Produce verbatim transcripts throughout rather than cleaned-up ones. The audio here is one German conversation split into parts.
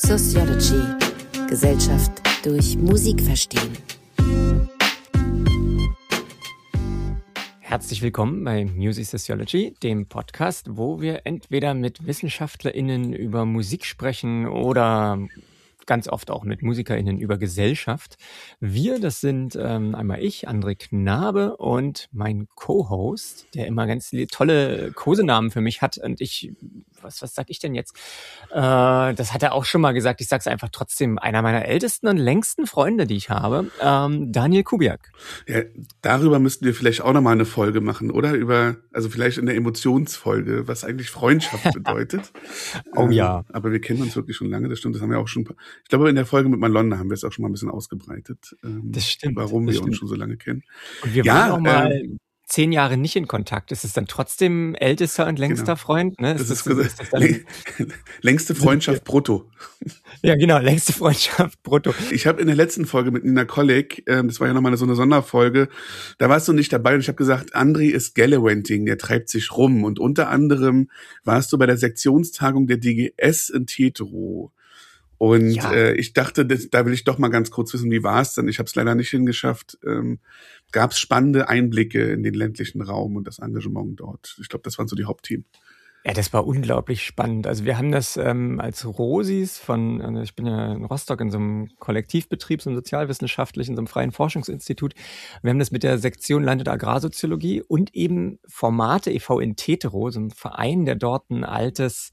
Sociology. Gesellschaft durch Musik verstehen. Herzlich willkommen bei Music Sociology, dem Podcast, wo wir entweder mit WissenschaftlerInnen über Musik sprechen oder ganz oft auch mit MusikerInnen über Gesellschaft. Wir, das sind ähm, einmal ich, André Knabe, und mein Co-Host, der immer ganz tolle Kosenamen für mich hat. Und ich, was, was sag ich denn jetzt? Äh, das hat er auch schon mal gesagt. Ich sag's einfach trotzdem. Einer meiner ältesten und längsten Freunde, die ich habe, ähm, Daniel Kubiak. Ja, darüber müssten wir vielleicht auch nochmal eine Folge machen, oder? Über, also vielleicht in der Emotionsfolge, was eigentlich Freundschaft bedeutet. Oh ja. Ähm, aber wir kennen uns wirklich schon lange, das stimmt. Das haben wir auch schon. Ich glaube, in der Folge mit Malonne haben wir es auch schon mal ein bisschen ausgebreitet. Ähm, das stimmt. Warum das wir stimmt. uns schon so lange kennen. Und wir ja, waren auch mal ähm, zehn Jahre nicht in Kontakt. Ist es dann trotzdem ältester und längster genau. Freund? Ne? Das ist, ist, das, ist das dann, längste Freundschaft brutto. Ja, genau, längste Freundschaft brutto. Ich habe in der letzten Folge mit Nina Kolleg, ähm, das war ja nochmal so eine Sonderfolge, da warst du nicht dabei und ich habe gesagt, André ist Gallivanting, der treibt sich rum. Und unter anderem warst du bei der Sektionstagung der D G S in Tetero. Und Ja. äh, ich dachte, das, da will ich doch mal ganz kurz wissen, wie war es denn? Ich habe es leider nicht hingeschafft. Ähm, Gab es spannende Einblicke in den ländlichen Raum und das Engagement dort? Ich glaube, das waren so die Hauptthemen. Ja, das war unglaublich spannend. Also wir haben das ähm, als Rosis von, also ich bin ja in Rostock in so einem Kollektivbetrieb, so einem sozialwissenschaftlichen, so einem freien Forschungsinstitut. Wir haben das mit der Sektion Land- und Agrarsoziologie und eben Formate e V in Tetero, so einem Verein, der dort ein altes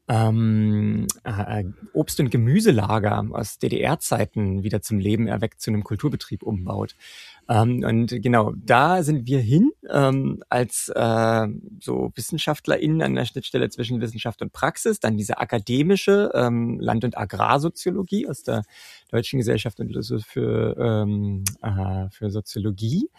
ähm, äh, Obst- und Gemüselager aus D D R-Zeiten wieder zum Leben erweckt, zu einem Kulturbetrieb umbaut. Ähm, und genau, da sind wir hin ähm, als äh, so WissenschaftlerInnen an der Schnittstelle zwischen Wissenschaft und Praxis, dann diese akademische ähm, Land- und Agrarsoziologie aus der Deutschen Gesellschaft für, ähm, äh, für Soziologie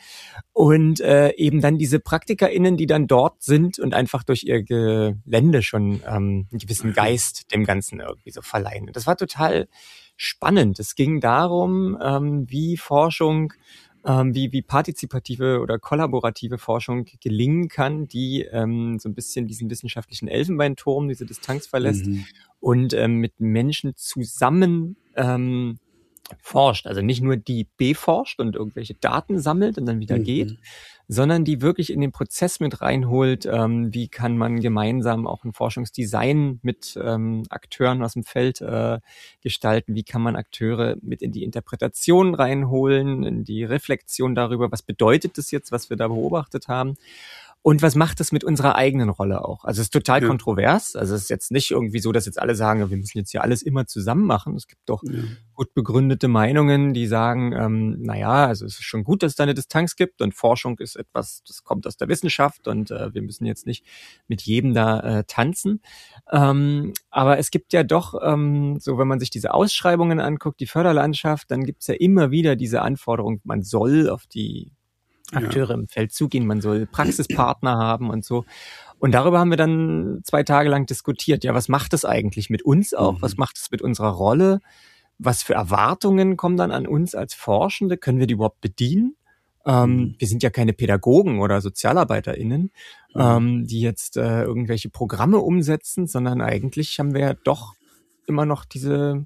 und äh, eben dann diese PraktikerInnen, die dann dort sind und einfach durch ihr Gelände schon ähm, einen gewissen Geist dem Ganzen irgendwie so verleihen. Das war total spannend. Es ging darum, ähm, wie Forschung Ähm, wie, wie partizipative oder kollaborative Forschung gelingen kann, die ähm, so ein bisschen diesen wissenschaftlichen Elfenbeinturm, diese Distanz verlässt Mhm. und ähm, mit Menschen zusammen ähm, forscht. Also nicht nur die beforscht und irgendwelche Daten sammelt und dann wieder Mhm. geht, sondern die wirklich in den Prozess mit reinholt, ähm, wie kann man gemeinsam auch ein Forschungsdesign mit ähm, Akteuren aus dem Feld äh, gestalten, wie kann man Akteure mit in die Interpretation reinholen, in die Reflexion darüber, was bedeutet das jetzt, was wir da beobachtet haben. Und was macht das mit unserer eigenen Rolle auch? Also es ist total Ja. kontrovers. Also es ist jetzt nicht irgendwie so, dass jetzt alle sagen, wir müssen jetzt hier alles immer zusammen machen. Es gibt doch Ja. gut begründete Meinungen, die sagen, ähm, naja, also es ist schon gut, dass es da eine Distanz gibt und Forschung ist etwas, das kommt aus der Wissenschaft und äh, wir müssen jetzt nicht mit jedem da äh, tanzen. Ähm, aber es gibt ja doch, ähm, so wenn man sich diese Ausschreibungen anguckt, die Förderlandschaft, dann gibt's ja immer wieder diese Anforderung, man soll auf die Akteure Ja. im Feld zugehen, man soll Praxispartner haben und so. Und darüber haben wir dann zwei Tage lang diskutiert. Ja, was macht es eigentlich mit uns auch? Mhm. Was macht es mit unserer Rolle? Was für Erwartungen kommen dann an uns als Forschende? Können wir die überhaupt bedienen? Ähm, Mhm. wir sind ja keine Pädagogen oder SozialarbeiterInnen, Mhm. ähm, die jetzt äh, irgendwelche Programme umsetzen, sondern eigentlich haben wir ja doch immer noch diese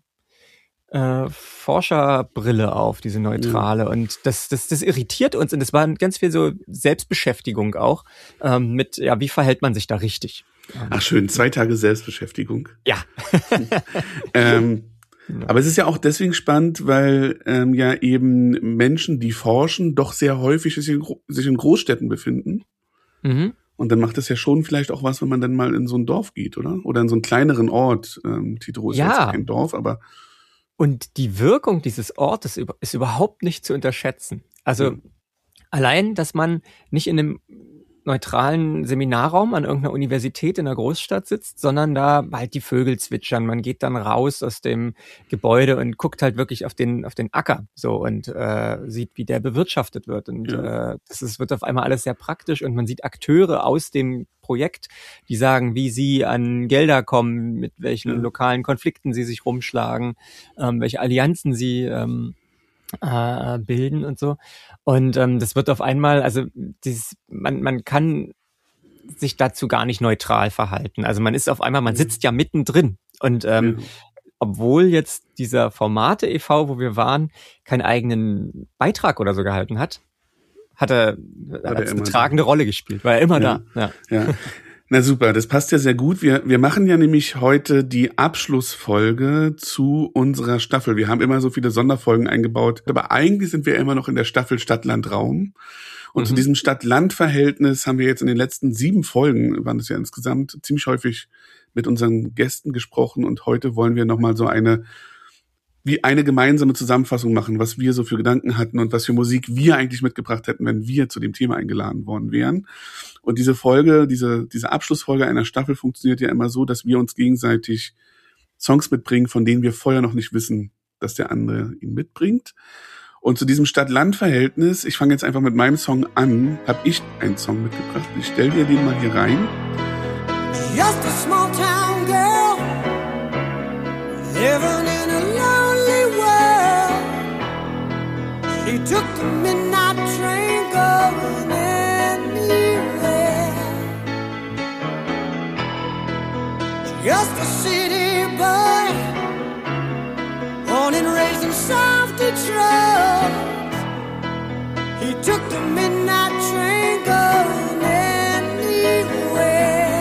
äh, Forscherbrille auf, diese neutrale. Und das, das, das irritiert uns. Und es war ganz viel so Selbstbeschäftigung auch ähm, mit, ja, wie verhält man sich da richtig? Ähm, Ach schön, zwei Tage Selbstbeschäftigung. ja. ähm, Ja. Aber es ist ja auch deswegen spannend, weil ähm, ja eben Menschen, die forschen, doch sehr häufig sich in, Gro- sich in Großstädten befinden. Mhm. Und dann macht es ja schon vielleicht auch was, wenn man dann mal in so ein Dorf geht, oder? Oder in so einen kleineren Ort. Ähm, Tetero ist Ja. jetzt kein Dorf, aber Und die Wirkung dieses Ortes über- ist überhaupt nicht zu unterschätzen. Also Ja. allein, dass man nicht in einem neutralen Seminarraum an irgendeiner Universität in einer Großstadt sitzt, sondern da halt die Vögel zwitschern. Man geht dann raus aus dem Gebäude und guckt halt wirklich auf den auf den Acker so und äh, sieht, wie der bewirtschaftet wird. Und Ja. äh, das ist, wird auf einmal alles sehr praktisch und man sieht Akteure aus dem Projekt, die sagen, wie sie an Gelder kommen, mit welchen Ja. lokalen Konflikten sie sich rumschlagen, ähm, welche Allianzen sie ähm, äh, bilden und so. Und ähm, das wird auf einmal, also dieses, man, man kann sich dazu gar nicht neutral verhalten. Also man ist auf einmal, man sitzt ja mittendrin und ähm, Ja. obwohl jetzt dieser Formate e V, wo wir waren, keinen eigenen Beitrag oder so gehalten hat, hat er, hat er eine tragende da. Rolle gespielt, war er immer ja. da. Ja. ja. Na super, das passt ja sehr gut. Wir, wir machen ja nämlich heute die Abschlussfolge zu unserer Staffel. Wir haben immer so viele Sonderfolgen eingebaut, aber eigentlich sind wir immer noch in der Staffel Stadt-Land-Raum. Und mhm. zu diesem Stadt-Land-Verhältnis haben wir jetzt in den letzten sieben Folgen, waren das ja insgesamt, ziemlich häufig mit unseren Gästen gesprochen. Und heute wollen wir nochmal so eine, wie eine gemeinsame Zusammenfassung machen, was wir so für Gedanken hatten und was für Musik wir eigentlich mitgebracht hätten, wenn wir zu dem Thema eingeladen worden wären. Und diese Folge, diese, diese Abschlussfolge einer Staffel funktioniert ja immer so, dass wir uns gegenseitig Songs mitbringen, von denen wir vorher noch nicht wissen, dass der andere ihn mitbringt. Und zu diesem Stadt-Land-Verhältnis, ich fange jetzt einfach mit meinem Song an, habe ich einen Song mitgebracht. Ich stelle dir den mal hier rein. Just a small town girl, living in a lonely world. She took the midnight train going anywhere. Just a city boy, born and raised in South Detroit. He took the midnight train going anywhere.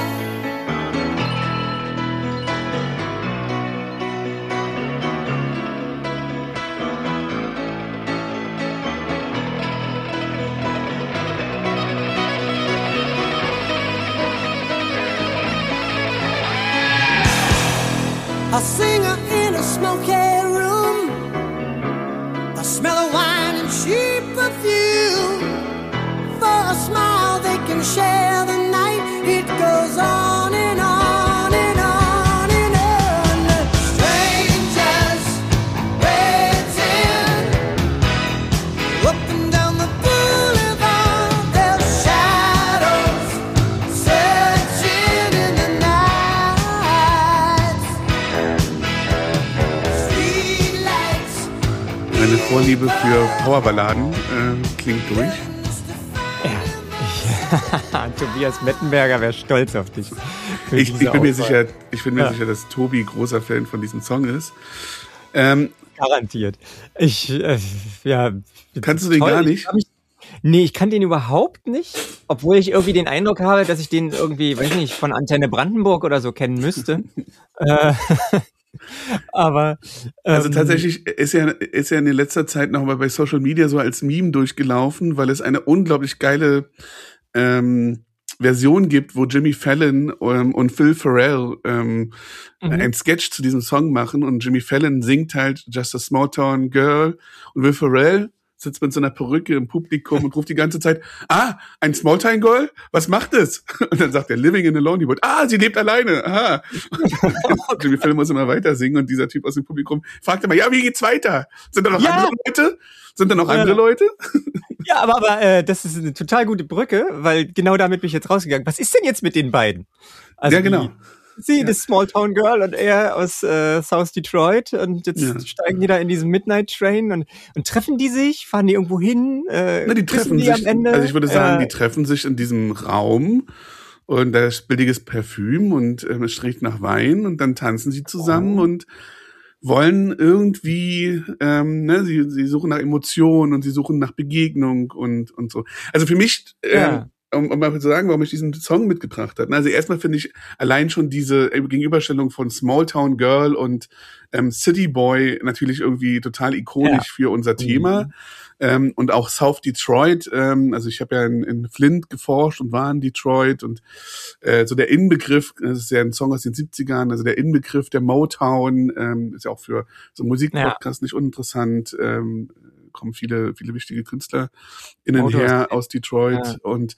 A singer in a smoky room, a smell of wine and cheap perfume. For a smile they can share the night. It goes on and on and on and on. Strangers waiting up and down the boulevard. Their shadows searching in the night. Streetlights. Meine Vorliebe für Powerballaden äh, klingt durch. Tobias Mettenberger wäre stolz auf dich. Ich, ich bin mir sicher, ich bin mir ja. sicher, dass Tobi großer Fan von diesem Song ist. Ähm, Garantiert. Ich, äh, ja. Kannst du den toll. gar nicht? Ich, nee, ich kann den überhaupt nicht, obwohl ich irgendwie den Eindruck habe, dass ich den irgendwie, weiß nicht, von Antenne Brandenburg oder so kennen müsste. äh, aber ähm, also tatsächlich ist ja ist ja in letzter Zeit noch mal bei Social Media so als Meme durchgelaufen, weil es eine unglaublich geile ähm, Version gibt, wo Jimmy Fallon ähm, und Phil Ferrell ähm, mhm. ein Sketch zu diesem Song machen und Jimmy Fallon singt halt Just a Small Town Girl und Will Ferrell sitzt mit so einer Perücke im Publikum und ruft die ganze Zeit, ah, ein Small-Time Girl? Was macht es? Und dann sagt er, living in a lonely world. Ah, sie lebt alleine. Aha. Und Jimmy Fallon muss immer weiter singen und dieser Typ aus dem Publikum fragt immer, ja, wie geht's weiter? Sind da noch ja. andere Leute? Sind da noch andere ja. Leute? Ja, aber, aber äh, das ist eine total gute Brücke, weil genau damit bin ich jetzt rausgegangen. Was ist denn jetzt mit den beiden? Also ja, genau. Die, Sie, ja. das Small Town Girl und er aus äh, South Detroit und jetzt ja. steigen die da in diesen Midnight Train und, und treffen die sich, fahren die irgendwo hin, äh, Na, die treffen die sich, am Ende? Also ich würde sagen, äh, die treffen sich in diesem Raum und da ist billiges Parfüm und äh, es riecht nach Wein und dann tanzen sie zusammen oh. und wollen irgendwie, ähm, ne, sie, sie suchen nach Emotionen und sie suchen nach Begegnung und und so. Also für mich äh, ja. Um, um mal zu sagen, warum ich diesen Song mitgebracht habe. Also erstmal finde ich allein schon diese Gegenüberstellung von Small Town Girl und ähm, City Boy natürlich irgendwie total ikonisch ja. für unser Thema. Mhm. Ähm, und auch South Detroit, ähm, also ich habe ja in, in Flint geforscht und war in Detroit und äh, so der Inbegriff, das ist ja ein Song aus den siebzigern, also der Inbegriff der Motown, ähm, ist ja auch für so Musikpodcast ja. nicht uninteressant, ähm, kommen viele, viele wichtige KünstlerInnen Autos. her aus Detroit ja. und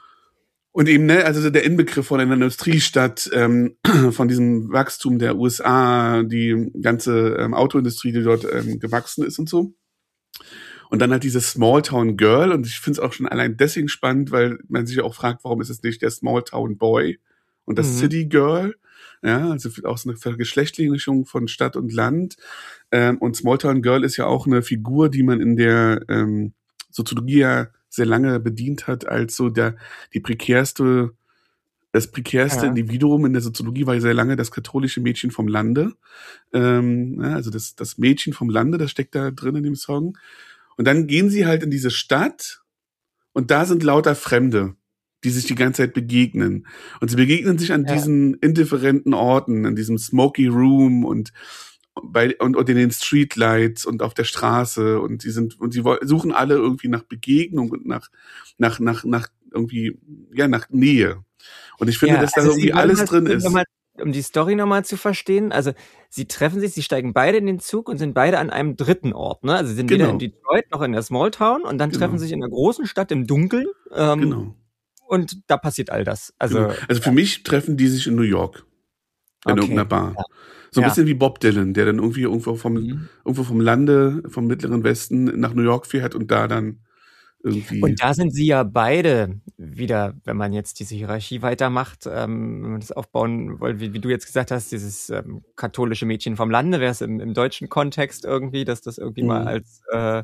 und eben, ne, also der Inbegriff von einer Industriestadt, ähm, von diesem Wachstum der U S A, die ganze ähm, Autoindustrie, die dort ähm, gewachsen ist und so. Und dann halt dieses Small Town Girl und ich finde es auch schon allein deswegen spannend, weil man sich auch fragt, warum ist es nicht der Small Town Boy und das mhm. City Girl? Ja, also auch so eine Vergeschlechtlichung von Stadt und Land. Ähm, und Small Town Girl ist ja auch eine Figur, die man in der ähm, Soziologie ja sehr lange bedient hat, als so der die prekärste Das prekärste Ja. Individuum in der Soziologie war sehr lange das katholische Mädchen vom Lande. Ähm, ja, also das, das Mädchen vom Lande, das steckt da drin in dem Song. Und dann gehen sie halt in diese Stadt und da sind lauter Fremde, die sich die ganze Zeit begegnen. Und sie begegnen sich an Ja. diesen indifferenten Orten, an diesem Smoky Room und bei und, und in den Streetlights und auf der Straße und sie sind und sie woll- suchen alle irgendwie nach Begegnung und nach nach nach nach irgendwie ja nach Nähe. Und ich finde, Ja, dass da also irgendwie Sie wollen alles halt drin nur ist. noch mal, um die Story nochmal zu verstehen, also sie treffen sich, sie steigen beide in den Zug und sind beide an einem dritten Ort, ne? Also sie sind weder in Genau, Detroit noch in der Smalltown und dann treffen genau, sie sich in einer großen Stadt im Dunkeln ähm, genau, und da passiert all das. Also, genau. Also für mich treffen die sich in New York in okay. irgendeiner Bar. Ja. So ein Ja. bisschen wie Bob Dylan, der dann irgendwie irgendwo vom Mhm. irgendwo vom Lande, vom mittleren Westen nach New York fährt und da dann irgendwie Und da sind sie ja beide wieder, wenn man jetzt diese Hierarchie weitermacht, ähm, wenn man das aufbauen will, wie, wie du jetzt gesagt hast, dieses ähm, katholische Mädchen vom Lande, wäre es im, im deutschen Kontext irgendwie, dass das irgendwie mal Mhm. als äh,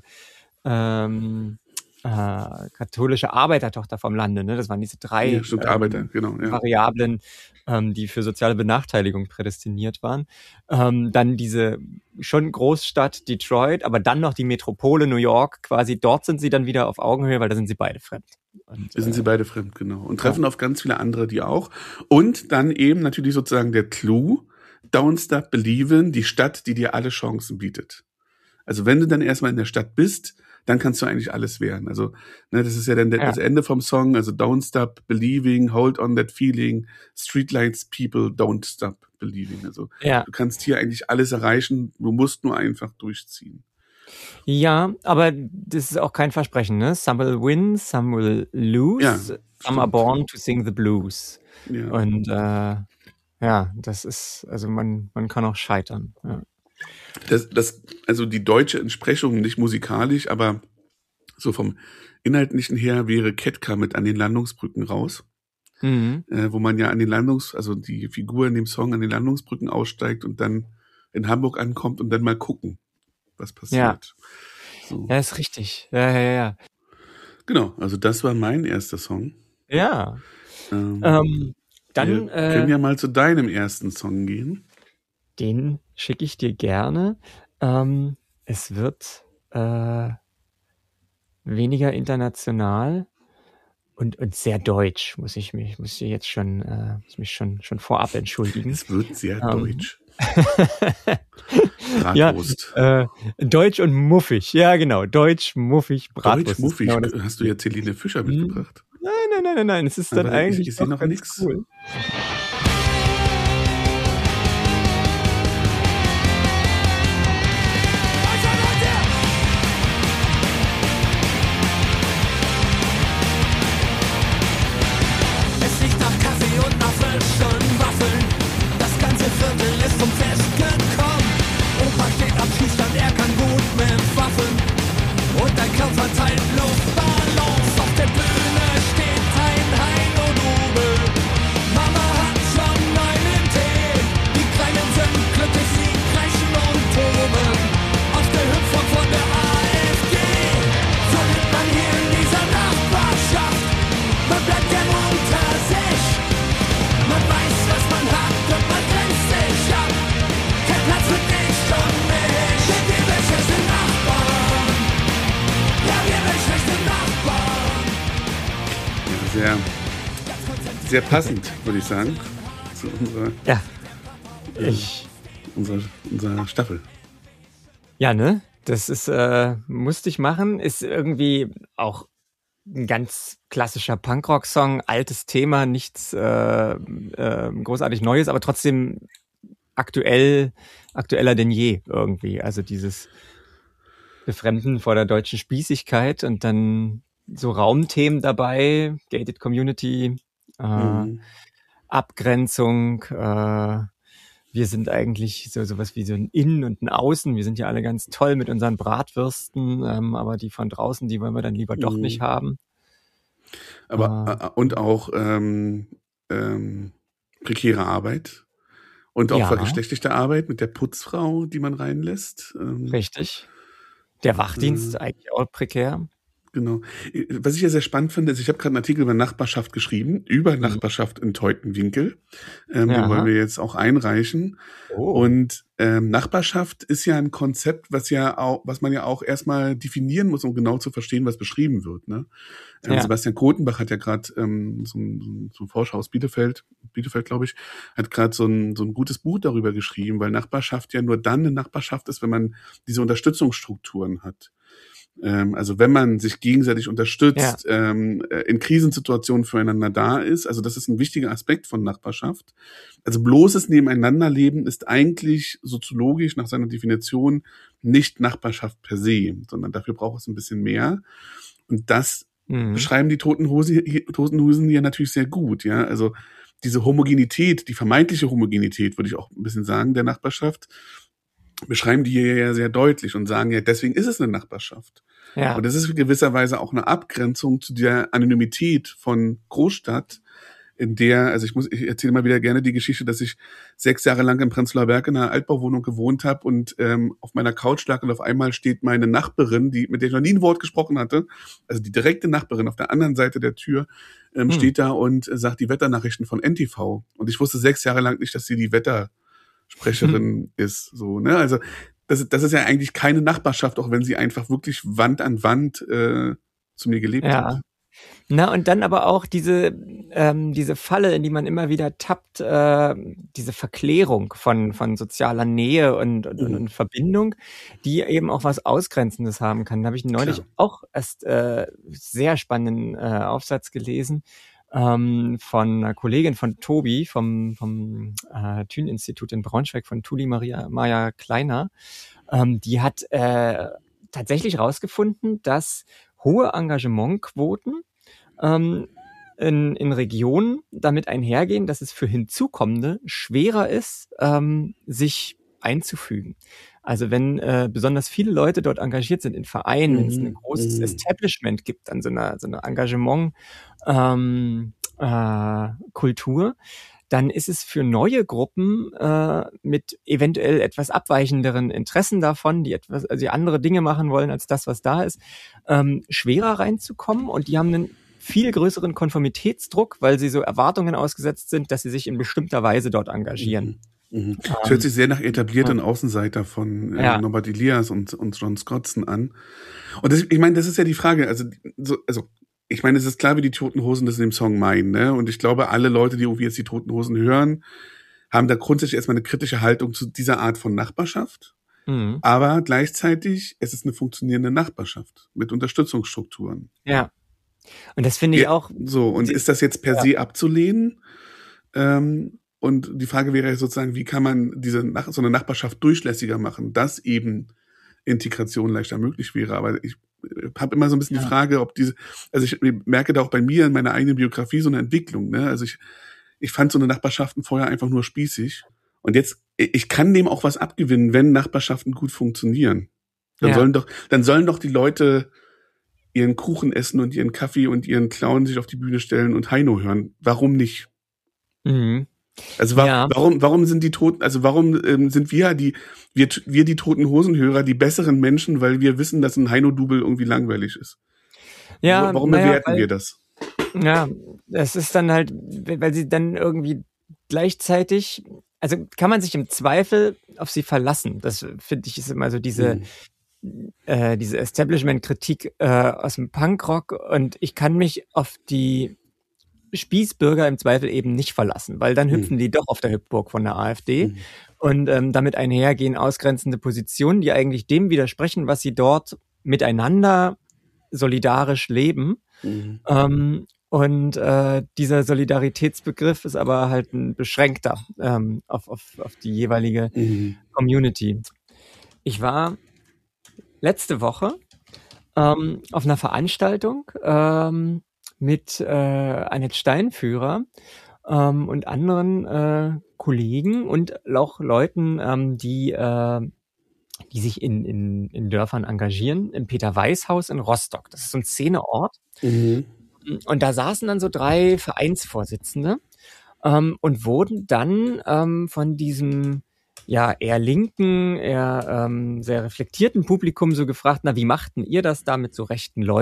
ähm, äh, katholische Arbeitertochter vom Lande, ne? Das waren diese drei Ja, stimmt, Arbeiter, ähm, genau, ja. Variablen, ähm, die für soziale Benachteiligung prädestiniert waren. Ähm, dann diese schon Großstadt Detroit, aber dann noch die Metropole New York, quasi dort sind sie dann wieder auf Augenhöhe, weil da sind sie beide fremd. Und, Da sind äh, sie beide fremd, genau. Und treffen auf ganz viele andere, die auch. Und dann eben natürlich sozusagen der Clou, Don't Stop Believin', die Stadt, die dir alle Chancen bietet. Also wenn du dann erstmal in der Stadt bist, dann kannst du eigentlich alles werden. Also ne, das ist ja dann der, Ja. das Ende vom Song. Also Don't Stop Believing, Hold on that feeling, Streetlights people, Don't Stop Believing. Also ja. du kannst hier eigentlich alles erreichen. Du musst nur einfach durchziehen. Ja, aber das ist auch kein Versprechen, ne? Some will win, some will lose, Ja, some are stimmt. born to sing the blues. Ja. Und äh, ja, das ist, also man, man kann auch scheitern. Ja. Das, das, also die deutsche Entsprechung, nicht musikalisch, aber so vom Inhaltlichen her wäre Ketka mit An den Landungsbrücken raus, Mhm. äh, wo man ja an den Landungs-, also die Figur in dem Song an den Landungsbrücken aussteigt und dann in Hamburg ankommt und dann mal gucken, was passiert. So. Ja, ist richtig. Ja, ja, ja. Genau, also das war mein erster Song. Ja. Ähm, Ähm, dann wir können äh, ja mal zu deinem ersten Song gehen. den schicke ich dir gerne. Ähm, es wird äh, weniger international und, und sehr deutsch, muss ich mich, muss ich jetzt schon, äh, muss mich schon, schon vorab entschuldigen. Es wird sehr Ähm. deutsch. Ja, Bratwurst. äh, deutsch und muffig. Ja, genau. Deutsch, muffig, Bratwurst. Deutsch muffig. Genau das- Hast du jetzt Helene Fischer Mhm. mitgebracht? Nein, nein, nein, nein, nein. Es ist dann Aber ich- eigentlich ich seh doch noch ganz nix. cool. Es riecht nach Kaffee und nach frischen Waffeln. Das ganze Viertel ist zum Fest gekommen. Opa steht am Schießstand, er kann gut mit Waffen. Und ein Clown verteilt Luftballons. Auf der Bühne steht ein Heino Dubel. Mama hat schon neuen Tee. Die Kleinen sind glücklich, sie kreischen und toben. Aus der Hüpfung von der A F G. So lebt man hier in dieser Nachbarschaft. Man bleibt gern unter sich. Man weiß, was man hat und man grenzt sich ab. Kein Platz für dich und mich. Denn wir sind schlechte Nachbarn. Ja, wir sind schlechte Nachbarn. Ja, sehr, sehr passend, würde ich sagen, zu unserer, Ja. Ich, unserer, unserer Staffel. ja, ne? Das ist, äh, musste ich machen. Ist irgendwie auch ein ganz klassischer Punkrock-Song, altes Thema, nichts äh, äh, großartig Neues, aber trotzdem aktuell, aktueller denn je irgendwie. Also dieses Befremden vor der deutschen Spießigkeit und dann so Raumthemen dabei, Gated Community, äh, Mhm. Abgrenzung, äh, wir sind eigentlich so sowas wie so ein Innen und ein Außen. Wir sind ja alle ganz toll mit unseren Bratwürsten, ähm, aber die von draußen, die wollen wir dann lieber doch Mhm. nicht haben. Aber Ah. äh, und auch ähm, ähm, prekäre Arbeit und auch Ja. vergeschlechtlichte Arbeit mit der Putzfrau, die man reinlässt. Ähm, Richtig. Der Wachdienst, eigentlich auch prekär. Genau. Was ich ja sehr spannend finde, ist, ich habe gerade einen Artikel über Nachbarschaft geschrieben, über Nachbarschaft in Teutenwinkel. Ähm, den wollen wir jetzt auch einreichen. Oh. Und ähm, Nachbarschaft ist ja ein Konzept, was ja auch, was man ja auch erstmal definieren muss, um genau zu verstehen, was beschrieben wird. Ne? Ähm, Ja. Sebastian Kotenbach hat ja gerade ähm, so, ein, so ein Forscher aus Bielefeld, Bielefeld glaube ich, hat gerade so ein, so ein gutes Buch darüber geschrieben, weil Nachbarschaft ja nur dann eine Nachbarschaft ist, wenn man diese Unterstützungsstrukturen hat. Also wenn man sich gegenseitig unterstützt, ja. ähm, in Krisensituationen füreinander da ist, also das ist ein wichtiger Aspekt von Nachbarschaft. Also bloßes Nebeneinanderleben ist eigentlich soziologisch nach seiner Definition nicht Nachbarschaft per se, sondern dafür braucht es ein bisschen mehr. Und das mhm. beschreiben die Toten Hosen, Toten Hosen ja natürlich sehr gut, ja. Also diese Homogenität, die vermeintliche Homogenität, würde ich auch ein bisschen sagen, der Nachbarschaft, beschreiben die hier ja sehr deutlich und sagen ja, deswegen ist es eine Nachbarschaft. Ja. Und das ist in gewisser Weise auch eine Abgrenzung zu der Anonymität von Großstadt, in der, also ich muss, ich erzähle mal wieder gerne die Geschichte, dass ich sechs Jahre lang in Prenzlauer Berg in einer Altbauwohnung gewohnt habe und ähm, auf meiner Couch lag und auf einmal steht meine Nachbarin, die mit der ich noch nie ein Wort gesprochen hatte, also die direkte Nachbarin auf der anderen Seite der Tür, ähm, hm. steht da und sagt die Wetternachrichten von N T V. Und ich wusste sechs Jahre lang nicht, dass sie die Wetter Sprecherin hm. ist, so, ne, also das, das ist ja eigentlich keine Nachbarschaft, auch wenn sie einfach wirklich Wand an Wand äh, zu mir gelebt ja. hat. Na, und dann aber auch diese, ähm, diese Falle, in die man immer wieder tappt, äh, diese Verklärung von, von sozialer Nähe und, und, mhm. und Verbindung, die eben auch was Ausgrenzendes haben kann. Da habe ich neulich Klar. auch erst äh, sehr spannenden äh, Aufsatz gelesen, Ähm, von einer Kollegin von Tobi vom, vom äh, Thün-Institut in Braunschweig, von Tuli Maria Maja Kleiner. Ähm, die hat äh, tatsächlich rausgefunden, dass hohe Engagementquoten ähm, in, in Regionen damit einhergehen, dass es für Hinzukommende schwerer ist, ähm, sich einzufügen. Also wenn äh, besonders viele Leute dort engagiert sind in Vereinen, mhm. wenn es ein großes mhm. Establishment gibt an so einer, so einer Engagement ähm, äh, Kultur, dann ist es für neue Gruppen äh, mit eventuell etwas abweichenderen Interessen davon, die etwas, also die andere Dinge machen wollen als das, was da ist, ähm, schwerer reinzukommen, und die haben einen viel größeren Konformitätsdruck, weil sie so Erwartungen ausgesetzt sind, dass sie sich in bestimmter Weise dort engagieren. Mhm. Mhm. Das um, hört sich sehr nach etablierten ja. Außenseiter von äh, ja. Norbert Elias und, und John Scottson an. Und das, ich meine, das ist ja die Frage, also, so, also ich meine, es ist klar, wie die Toten Hosen das in dem Song meinen, ne? Und ich glaube, alle Leute, die irgendwie jetzt die Toten Hosen hören, haben da grundsätzlich erstmal eine kritische Haltung zu dieser Art von Nachbarschaft. Mhm. Aber gleichzeitig, es ist eine funktionierende Nachbarschaft mit Unterstützungsstrukturen. Ja. Und das finde ich ja, auch. So, und die, ist das jetzt per ja. se abzulehnen? Ähm, und die Frage wäre sozusagen, wie kann man diese so eine Nachbarschaft durchlässiger machen, dass eben Integration leichter möglich wäre. Aber ich habe immer so ein bisschen ja. die Frage, ob diese, also ich merke da auch bei mir in meiner eigenen Biografie so eine Entwicklung, ne? Also ich, ich fand so eine Nachbarschaften vorher einfach nur spießig. Und jetzt, ich kann dem auch was abgewinnen, wenn Nachbarschaften gut funktionieren. Dann ja. sollen doch, dann sollen doch die Leute ihren Kuchen essen und ihren Kaffee und ihren Clown sich auf die Bühne stellen und Heino hören. Warum nicht? Mhm. Also wa- ja. warum, warum sind die Toten, also warum ähm, sind wir die, wir, wir die Toten Hosenhörer die besseren Menschen, weil wir wissen, dass ein Heino-Double irgendwie langweilig ist? Ja, warum naja, bewerten weil, wir das? Ja, es ist dann halt, weil sie dann irgendwie gleichzeitig, also kann man sich im Zweifel auf sie verlassen. Das finde ich ist immer so diese, mhm. äh, diese Establishment-Kritik äh, aus dem Punkrock, und ich kann mich auf die Spießbürger im Zweifel eben nicht verlassen, weil dann hüpfen mhm. die doch auf der Hüpfburg von der AfD mhm. und ähm, damit einhergehen ausgrenzende Positionen, die eigentlich dem widersprechen, was sie dort miteinander solidarisch leben. Mhm. Ähm, und äh, dieser Solidaritätsbegriff ist aber halt ein beschränkter ähm, auf, auf, auf die jeweilige mhm. Community. Ich war letzte Woche ähm, auf einer Veranstaltung ähm, mit äh, Annette Steinführer ähm, und anderen äh, Kollegen und auch Leuten, ähm, die äh, die sich in, in, in Dörfern engagieren, im Peter-Weiß-Haus in Rostock. Das ist so ein Szeneort. Mhm. Und da saßen dann so drei Vereinsvorsitzende ähm, und wurden dann ähm, von diesem ja eher linken, eher ähm, sehr reflektierten Publikum so gefragt, na, wie machten ihr das da mit so rechten Leuten?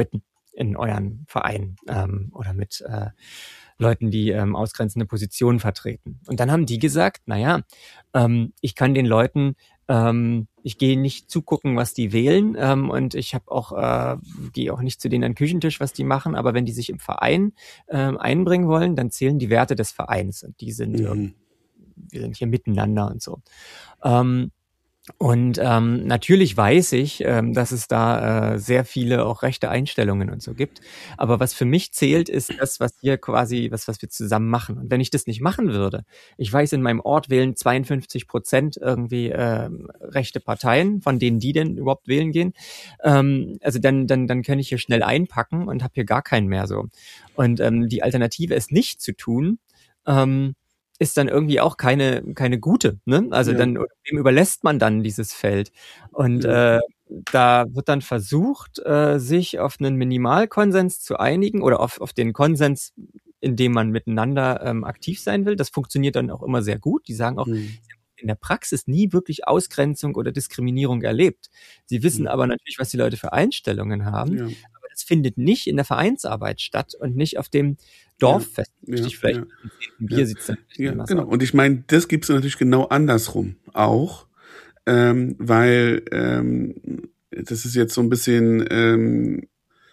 in euren Verein ähm, oder mit äh, Leuten, die ähm, ausgrenzende Positionen vertreten. Und dann haben die gesagt, naja, ähm, ich kann den Leuten, ähm, ich gehe nicht zugucken, was die wählen ähm, und ich habe auch, äh, gehe auch nicht zu denen an den Küchentisch, was die machen, aber wenn die sich im Verein ähm, einbringen wollen, dann zählen die Werte des Vereins und die sind, Mhm. wir sind hier miteinander und so. Ähm, Und ähm, natürlich weiß ich, ähm, dass es da äh, sehr viele auch rechte Einstellungen und so gibt. Aber was für mich zählt, ist das, was wir quasi, was was wir zusammen machen. Und wenn ich das nicht machen würde, ich weiß, in meinem Ort wählen zweiundfünfzig Prozent irgendwie ähm, rechte Parteien, von denen die denn überhaupt wählen gehen. Ähm, also dann dann dann kann ich hier schnell einpacken und habe hier gar keinen mehr so. Und ähm, die Alternative, es nicht zu tun, ähm, ist dann irgendwie auch keine keine gute, ne? Also Ja. dann, wem überlässt man dann dieses Feld? Und Ja. äh, da wird dann versucht, äh, sich auf einen Minimalkonsens zu einigen oder auf auf den Konsens, in dem man miteinander ähm, aktiv sein will. Das funktioniert dann auch immer sehr gut. Die sagen auch, Mhm. sie haben in der Praxis nie wirklich Ausgrenzung oder Diskriminierung erlebt. Sie wissen Mhm. aber natürlich, was die Leute für Einstellungen haben. Ja. Aber das findet nicht in der Vereinsarbeit statt und nicht auf dem Dorffest. Ja, Richtig, vielleicht ja. im zehnten Bier Ja. sieht's dann vielleicht Ja, anders genau. aus. Und ich meine, das gibt's natürlich genau andersrum auch, ähm, weil ähm, das ist jetzt so ein bisschen, ähm,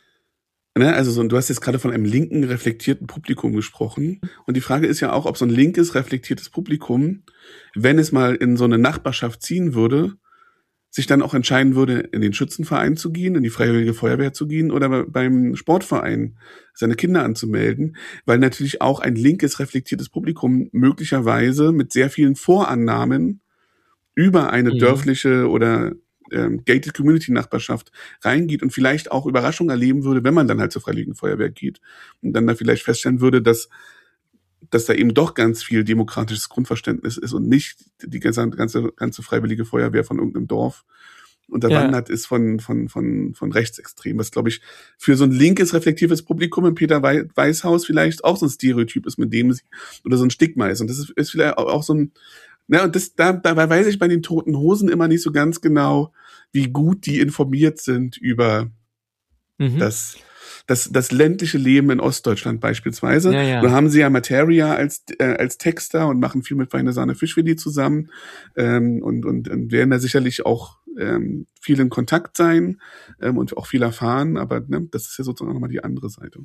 ne, also so, du hast jetzt gerade von einem linken reflektierten Publikum gesprochen. Und die Frage ist ja auch, ob so ein linkes reflektiertes Publikum, wenn es mal in so eine Nachbarschaft ziehen würde, sich dann auch entscheiden würde, in den Schützenverein zu gehen, in die Freiwillige Feuerwehr zu gehen oder beim Sportverein seine Kinder anzumelden, weil natürlich auch ein linkes, reflektiertes Publikum möglicherweise mit sehr vielen Vorannahmen über eine Mhm. dörfliche oder ähm, gated Community Nachbarschaft reingeht und vielleicht auch Überraschungen erleben würde, wenn man dann halt zur Freiwilligen Feuerwehr geht und dann da vielleicht feststellen würde, dass dass da eben doch ganz viel demokratisches Grundverständnis ist und nicht die ganze, ganze, ganze Freiwillige Feuerwehr von irgendeinem Dorf unterwandert ja. ist von, von, von, von Rechtsextremen, was, glaube ich, für so ein linkes, reflektiertes Publikum in Peter Weißhaus vielleicht auch so ein Stereotyp ist, mit dem sie, oder so ein Stigma ist. Und das ist, ist vielleicht auch so ein, ne, und das, da, dabei weiß ich bei den Toten Hosen immer nicht so ganz genau, wie gut die informiert sind über mhm. das, Das, das ländliche Leben in Ostdeutschland beispielsweise. Ja, ja. Da haben sie ja Materia als äh, als Texter und machen viel mit Feine Sahne Fischfilet zusammen ähm, und, und und werden da sicherlich auch ähm, viel in Kontakt sein ähm, und auch viel erfahren. Aber ne, das ist ja sozusagen nochmal die andere Seite.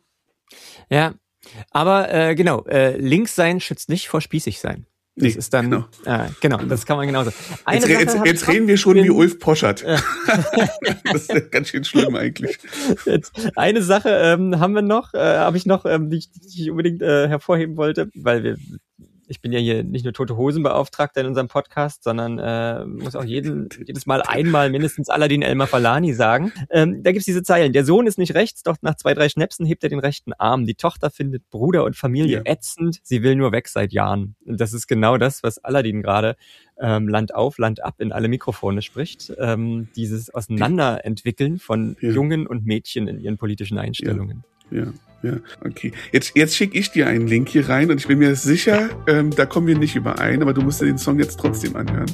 Ja, aber äh, genau, äh, links sein schützt nicht vor spießig sein. Das nee, ist dann, genau. Äh, genau, das kann man genauso. Eine jetzt jetzt, jetzt reden wir schon wie Ulf Poschert. Ja. Das ist ja ganz schön schlimm eigentlich. Jetzt, eine Sache ähm, haben wir noch, äh, habe ich noch, ähm, die, ich, die ich unbedingt äh, hervorheben wollte, weil wir, ich bin ja hier nicht nur Tote Hosen Beauftragter in unserem Podcast, sondern äh, muss auch jeden, jedes Mal einmal mindestens Aladin Elmar Falani sagen. Ähm, da gibt's diese Zeilen. Der Sohn ist nicht rechts, doch nach zwei, drei Schnäpsen hebt er den rechten Arm. Die Tochter findet Bruder und Familie ja. ätzend. Sie will nur weg seit Jahren. Und das ist genau das, was Aladin gerade ähm, Land auf, Land ab in alle Mikrofone spricht. Ähm, dieses Auseinanderentwickeln von ja. Jungen und Mädchen in ihren politischen Einstellungen. Ja. Ja, ja, okay. Jetzt, jetzt schicke ich dir einen Link hier rein und ich bin mir sicher, ähm, da kommen wir nicht überein, aber du musst dir den Song jetzt trotzdem anhören.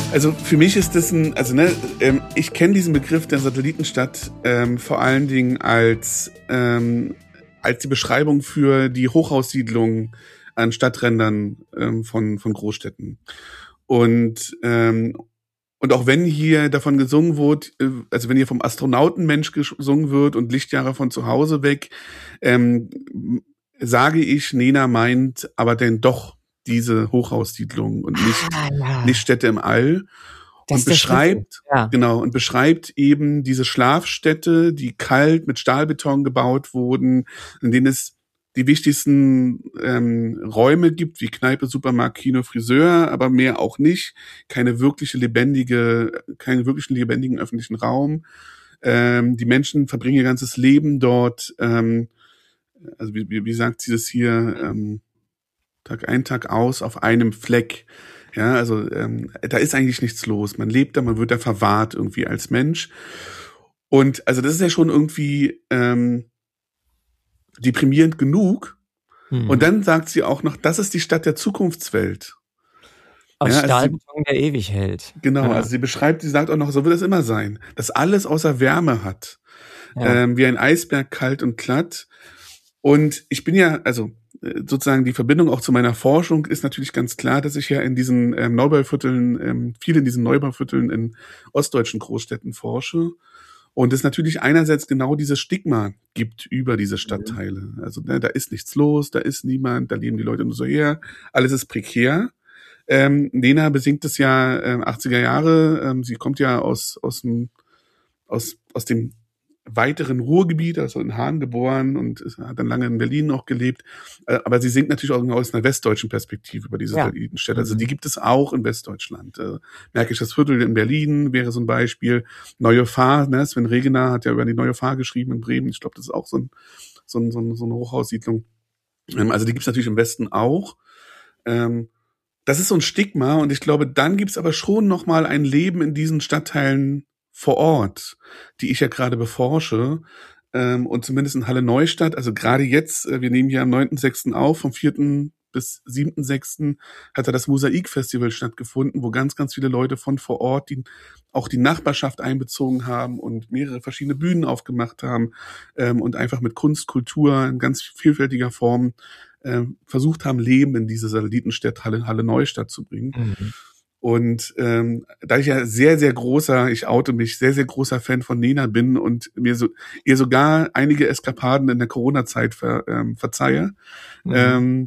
Also für mich ist das ein, also ne, ähm, ich kenne diesen Begriff der Satellitenstadt ähm, vor allen Dingen als ähm, als die Beschreibung für die Hochhaussiedlung an Stadträndern ähm, von von Großstädten. Und ähm, und auch wenn hier davon gesungen wird, äh, also wenn hier vom Astronautenmensch gesungen wird und Lichtjahre von zu Hause weg, ähm, sage ich, Nena meint aber denn doch diese Hochhaussiedlung und nicht, Ah, ja. nicht Städte im All. Das Und ist der beschreibt, Schlüssel. Ja. genau, und beschreibt eben diese Schlafstädte, die kalt mit Stahlbeton gebaut wurden, in denen es die wichtigsten ähm, Räume gibt, wie Kneipe, Supermarkt, Kino, Friseur, aber mehr auch nicht. Keine wirkliche lebendige, keinen wirklichen lebendigen öffentlichen Raum. Ähm, die Menschen verbringen ihr ganzes Leben dort, ähm, also wie, wie, wie sagt sie das hier, ähm, Tag ein, Tag aus auf einem Fleck. Ja, also ähm, da ist eigentlich nichts los. Man lebt da, man wird da verwahrt irgendwie als Mensch. Und also das ist ja schon irgendwie ähm, deprimierend genug. Hm. Und dann sagt sie auch noch, das ist die Stadt der Zukunftswelt. Aus ja, also Stahlbeton, der ewig hält. Genau, Ja. also sie beschreibt, sie sagt auch noch, so wird es immer sein, dass alles außer Wärme hat. Ja. Ähm, wie ein Eisberg, kalt und glatt. Und ich bin ja, also sozusagen die Verbindung auch zu meiner Forschung ist natürlich ganz klar, dass ich ja in diesen ähm, Neubauvierteln, ähm, viel in diesen Neubauvierteln in ostdeutschen Großstädten forsche. Und es natürlich einerseits genau dieses Stigma gibt über diese Stadtteile. Also ne, da ist nichts los, da ist niemand, da leben die Leute nur so her, alles ist prekär. Ähm, Nena besingt es ja äh, achtziger Jahre, ähm, sie kommt ja aus aus dem aus aus dem weiteren Ruhrgebiet, also in Hahn geboren und hat dann lange in Berlin noch gelebt. Aber sie singt natürlich auch aus einer westdeutschen Perspektive über diese Ja. Satellitenstädte. Also die gibt es auch in Westdeutschland. Äh, Märkisches Viertel in Berlin wäre so ein Beispiel. Neue Fahr, ne? Sven Regener hat ja über die Neue Fahr geschrieben in Bremen. Ich glaube, das ist auch so, ein, so, ein, so, ein, so eine Hochhaussiedlung. Ähm, also die gibt es natürlich im Westen auch. Ähm, das ist so ein Stigma und ich glaube, dann gibt es aber schon noch mal ein Leben in diesen Stadtteilen vor Ort, die ich ja gerade beforsche, ähm, und zumindest in Halle Neustadt, also gerade jetzt, äh, wir nehmen hier am neunten sechsten auf, vom vierten bis siebten sechsten hat da das Mosaik-Festival stattgefunden, wo ganz, ganz viele Leute von vor Ort, die auch die Nachbarschaft einbezogen haben und mehrere verschiedene Bühnen aufgemacht haben ähm, und einfach mit Kunst, Kultur in ganz vielfältiger Form äh, versucht haben, Leben in diese Satellitenstadt Halle, Halle Neustadt zu bringen. Mhm. Und ähm, da ich ja sehr, sehr großer, ich oute mich, sehr, sehr großer Fan von Nena bin und mir so ihr sogar einige Eskapaden in der Corona-Zeit ver, ähm, verzeihe, mhm. ähm,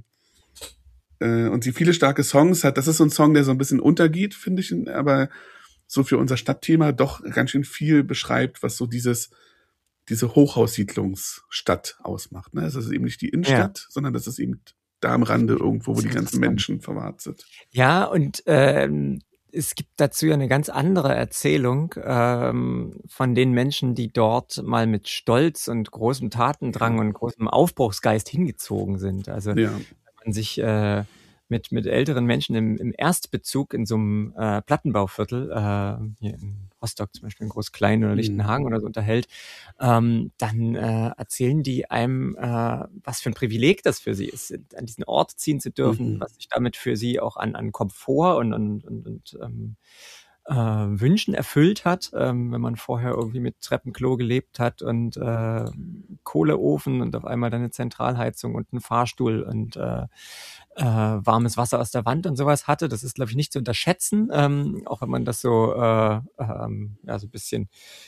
äh, und sie viele starke Songs hat, das ist so ein Song, der so ein bisschen untergeht, finde ich, aber so für unser Stadtthema doch ganz schön viel beschreibt, was so dieses diese Hochhaussiedlungsstadt ausmacht. Ne? Es ist eben nicht die Innenstadt, ja. sondern das ist eben da am Rande irgendwo, wo die ganzen Menschen verwahrt sind. Ja, und ähm, es gibt dazu ja eine ganz andere Erzählung ähm, von den Menschen, die dort mal mit Stolz und großem Tatendrang und großem Aufbruchsgeist hingezogen sind. Also ja. wenn man sich äh, mit mit älteren Menschen im, im Erstbezug in so einem äh, Plattenbauviertel, äh, hier in Rostock zum Beispiel in Groß-Klein oder Lichtenhagen mhm. oder so unterhält, ähm, dann äh, erzählen die einem, äh, was für ein Privileg das für sie ist, an diesen Ort ziehen zu dürfen, mhm. was sich damit für sie auch an, an Komfort und, und, und, und ähm, äh, Wünschen erfüllt hat, ähm, wenn man vorher irgendwie mit Treppenklo gelebt hat und äh, Kohleofen und auf einmal dann eine Zentralheizung und einen Fahrstuhl und äh, äh, warmes Wasser aus der Wand und sowas hatte. Das ist, glaube ich, nicht zu unterschätzen, ähm, auch wenn man das so äh, ähm, ja so ein bisschen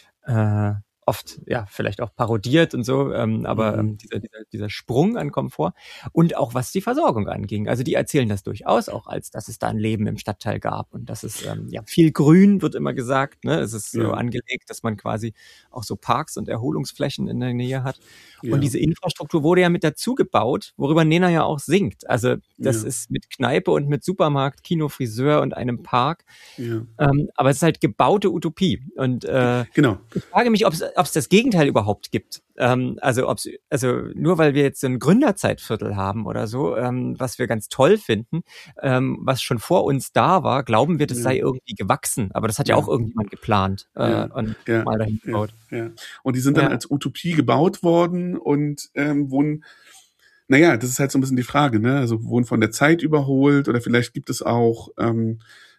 äh, oft ja vielleicht auch parodiert und so, ähm, aber mhm. ähm, dieser, dieser, dieser Sprung an Komfort und auch was die Versorgung anging. Also die erzählen das durchaus auch, als dass es da ein Leben im Stadtteil gab und dass es ähm, ja viel Grün wird immer gesagt. Ne? Es ist so ja. angelegt, dass man quasi auch so Parks und Erholungsflächen in der Nähe hat. Ja. Und diese Infrastruktur wurde ja mit dazu gebaut, worüber Nena ja auch singt. Also das ja. ist mit Kneipe und mit Supermarkt, Kino, Friseur und einem Park. Ja. Ähm, aber es ist halt gebaute Utopie. Und äh, genau. ich frage mich, ob es ob es das Gegenteil überhaupt gibt. Ähm, also ob's, also nur weil wir jetzt so ein Gründerzeitviertel haben oder so, ähm, was wir ganz toll finden, ähm, was schon vor uns da war, glauben wir, das ja. sei irgendwie gewachsen. Aber das hat ja, ja auch irgendjemand geplant äh, ja. und ja. mal dahin gebaut. Ja. Ja. Und die sind dann ja. als Utopie gebaut worden und ähm, wurden, naja, das ist halt so ein bisschen die Frage, ne? Also wurden von der Zeit überholt oder vielleicht gibt es auch ähm,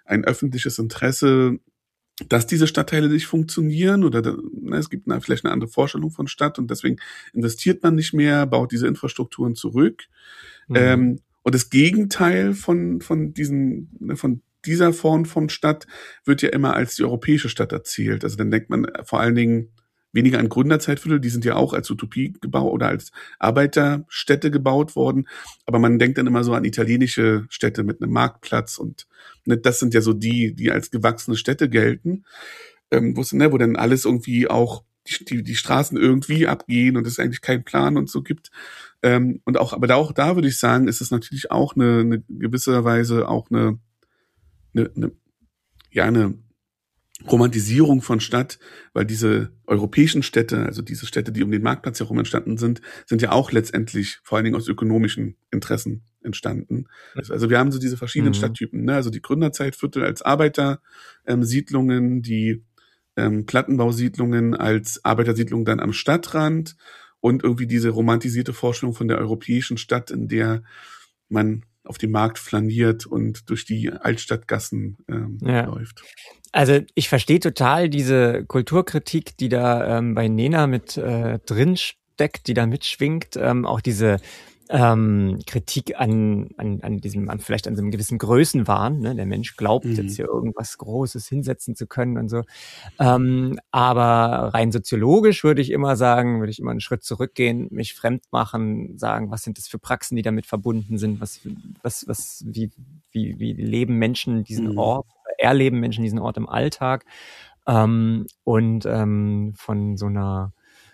ein öffentliches Interesse, dass diese Stadtteile nicht funktionieren oder da, na, es gibt eine, vielleicht eine andere Vorstellung von Stadt und deswegen investiert man nicht mehr, baut diese Infrastrukturen zurück. Mhm. Ähm, und das Gegenteil von, von diesen, von dieser Form von Stadt wird ja immer als die europäische Stadt erzählt. Also dann denkt man vor allen Dingen weniger an Gründerzeitviertel, die sind ja auch als Utopie gebaut oder als Arbeiterstädte gebaut worden, aber man denkt dann immer so an italienische Städte mit einem Marktplatz und ne, das sind ja so die, die als gewachsene Städte gelten, ähm, wo, ne, wo dann alles irgendwie auch die, die, die Straßen irgendwie abgehen und es eigentlich keinen Plan und so gibt. Ähm, und auch, aber da auch da würde ich sagen, ist es natürlich auch eine, eine gewisser Weise auch eine, eine, eine ja, eine Romantisierung von Stadt, weil diese europäischen Städte, also diese Städte, die um den Marktplatz herum entstanden sind, sind ja auch letztendlich vor allen Dingen aus ökonomischen Interessen entstanden. Also wir haben so diese verschiedenen mhm. Stadttypen, ne? Also die Gründerzeitviertel als Arbeitersiedlungen, ähm, die ähm, Plattenbausiedlungen als Arbeitersiedlungen dann am Stadtrand und irgendwie diese romantisierte Vorstellung von der europäischen Stadt, in der man auf dem Markt flaniert und durch die Altstadtgassen ähm, ja. läuft. Also ich verstehe total diese Kulturkritik, die da ähm, bei Nena mit äh, drin steckt, die da mitschwingt, ähm, auch diese ähm, Kritik an, an, an diesem, an vielleicht an so einem gewissen Größenwahn, ne? Der Mensch glaubt mhm. jetzt hier irgendwas Großes hinsetzen zu können und so. Ähm, aber rein soziologisch würde ich immer sagen, würde ich immer einen Schritt zurückgehen, mich fremd machen, sagen, was sind das für Praxen, die damit verbunden sind, was, was, was, wie, wie, wie leben Menschen diesen mhm. Ort, erleben Menschen diesen Ort im Alltag, ähm, und ähm, von so einer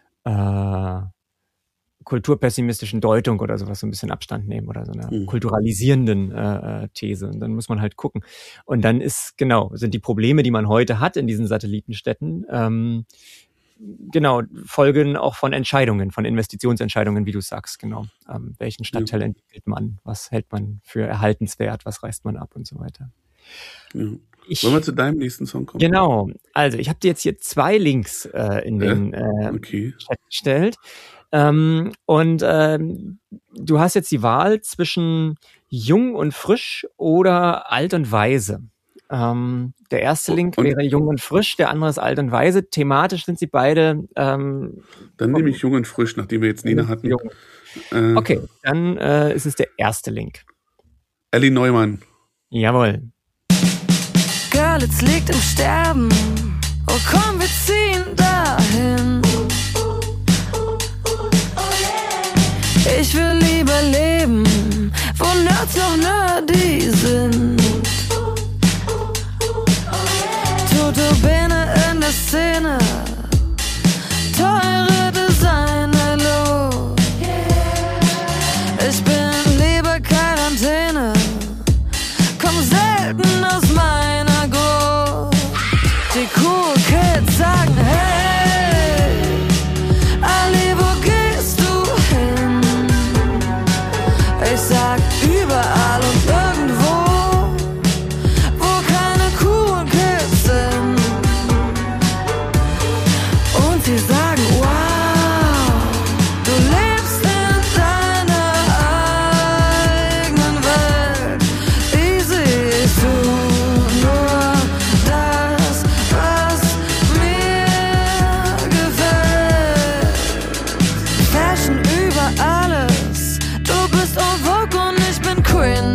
äh, kulturpessimistischen Deutung oder sowas so ein bisschen Abstand nehmen oder so einer mhm. kulturalisierenden äh, These. Und dann muss man halt gucken. Und dann ist, genau, sind die Probleme, die man heute hat in diesen Satellitenstädten, ähm, genau, folgen auch von Entscheidungen, von Investitionsentscheidungen, wie du sagst, genau. Ähm, welchen Stadtteil ja. entwickelt man? Was hält man für erhaltenswert? Was reißt man ab und so weiter? Ja. Ich, Wollen wir zu deinem nächsten Song kommen? Genau. Also ich habe dir jetzt hier zwei Links äh, in den äh, okay. Chat gestellt. Ähm, und ähm, du hast jetzt die Wahl zwischen jung und frisch oder alt und weise. Ähm, der erste Link und, wäre jung und frisch, der andere ist alt und weise. Thematisch sind sie beide. Ähm, dann nehme ich jung und frisch, nachdem wir jetzt Nena hatten. Äh, okay, dann äh, ist es der erste Link. Ellie Neumann. Jawohl. Görlitz liegt im Sterben. Oh komm, wir ziehen dahin. Ich will lieber leben, wo Nerds noch nerdy sind. Toto Bene in der Szene, teure Designer los. Ich bin lieber Quarantäne, komm selten aus meiner Gruft. Die cool Kids sagen hey, Ali, wo gehst du hin? Ich sag überall und irgendwo, wo keine coolen Kids sind. Und sie sagen, wow, du lebst in deiner eigenen Welt. Easy, ich tu nur das, was mir gefällt. Fashion über alles, du bist en vogue und ich bin cringe.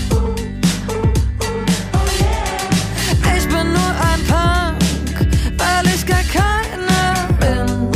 Ich bin nur ein Punk, weil ich gar keiner bin.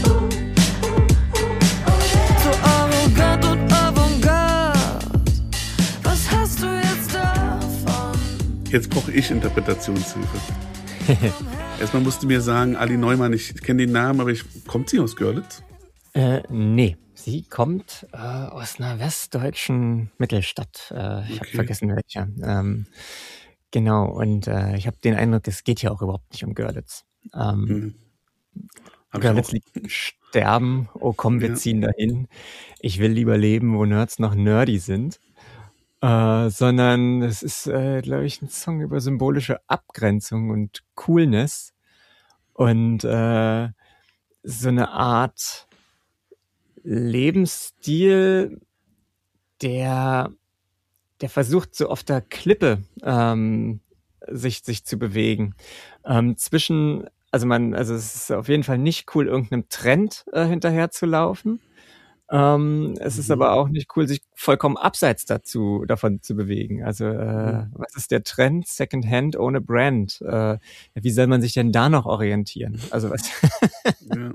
So arrogant und avantgarde, was hast du jetzt davon? Jetzt brauche ich Interpretationshilfe. Erstmal musst du mir sagen, Ali Neumann, ich kenne den Namen, aber ich, kommt sie aus Görlitz? Äh, nee. Sie kommt äh, aus einer westdeutschen Mittelstadt. Äh, ich okay. habe vergessen, welche. Ähm, genau, und äh, ich habe den Eindruck, es geht hier auch überhaupt nicht um Görlitz. Ähm, mhm. Görlitz liegt im Sterben. Oh komm, wir ja. ziehen dahin. Ich will lieber leben, wo Nerds noch nerdy sind. Äh, sondern es ist, äh, glaube ich, ein Song über symbolische Abgrenzung und Coolness. Und äh, so eine Art Lebensstil, der, der versucht, so auf der Klippe ähm, sich, sich zu bewegen. Ähm, zwischen, also man, also es ist auf jeden Fall nicht cool, irgendeinem Trend äh, hinterher zu laufen. Ähm, es Mhm. ist aber auch nicht cool, sich vollkommen abseits dazu, davon zu bewegen. Also, äh, Mhm. was ist der Trend? Secondhand ohne Brand. Äh, wie soll man sich denn da noch orientieren? Also, was, Ja.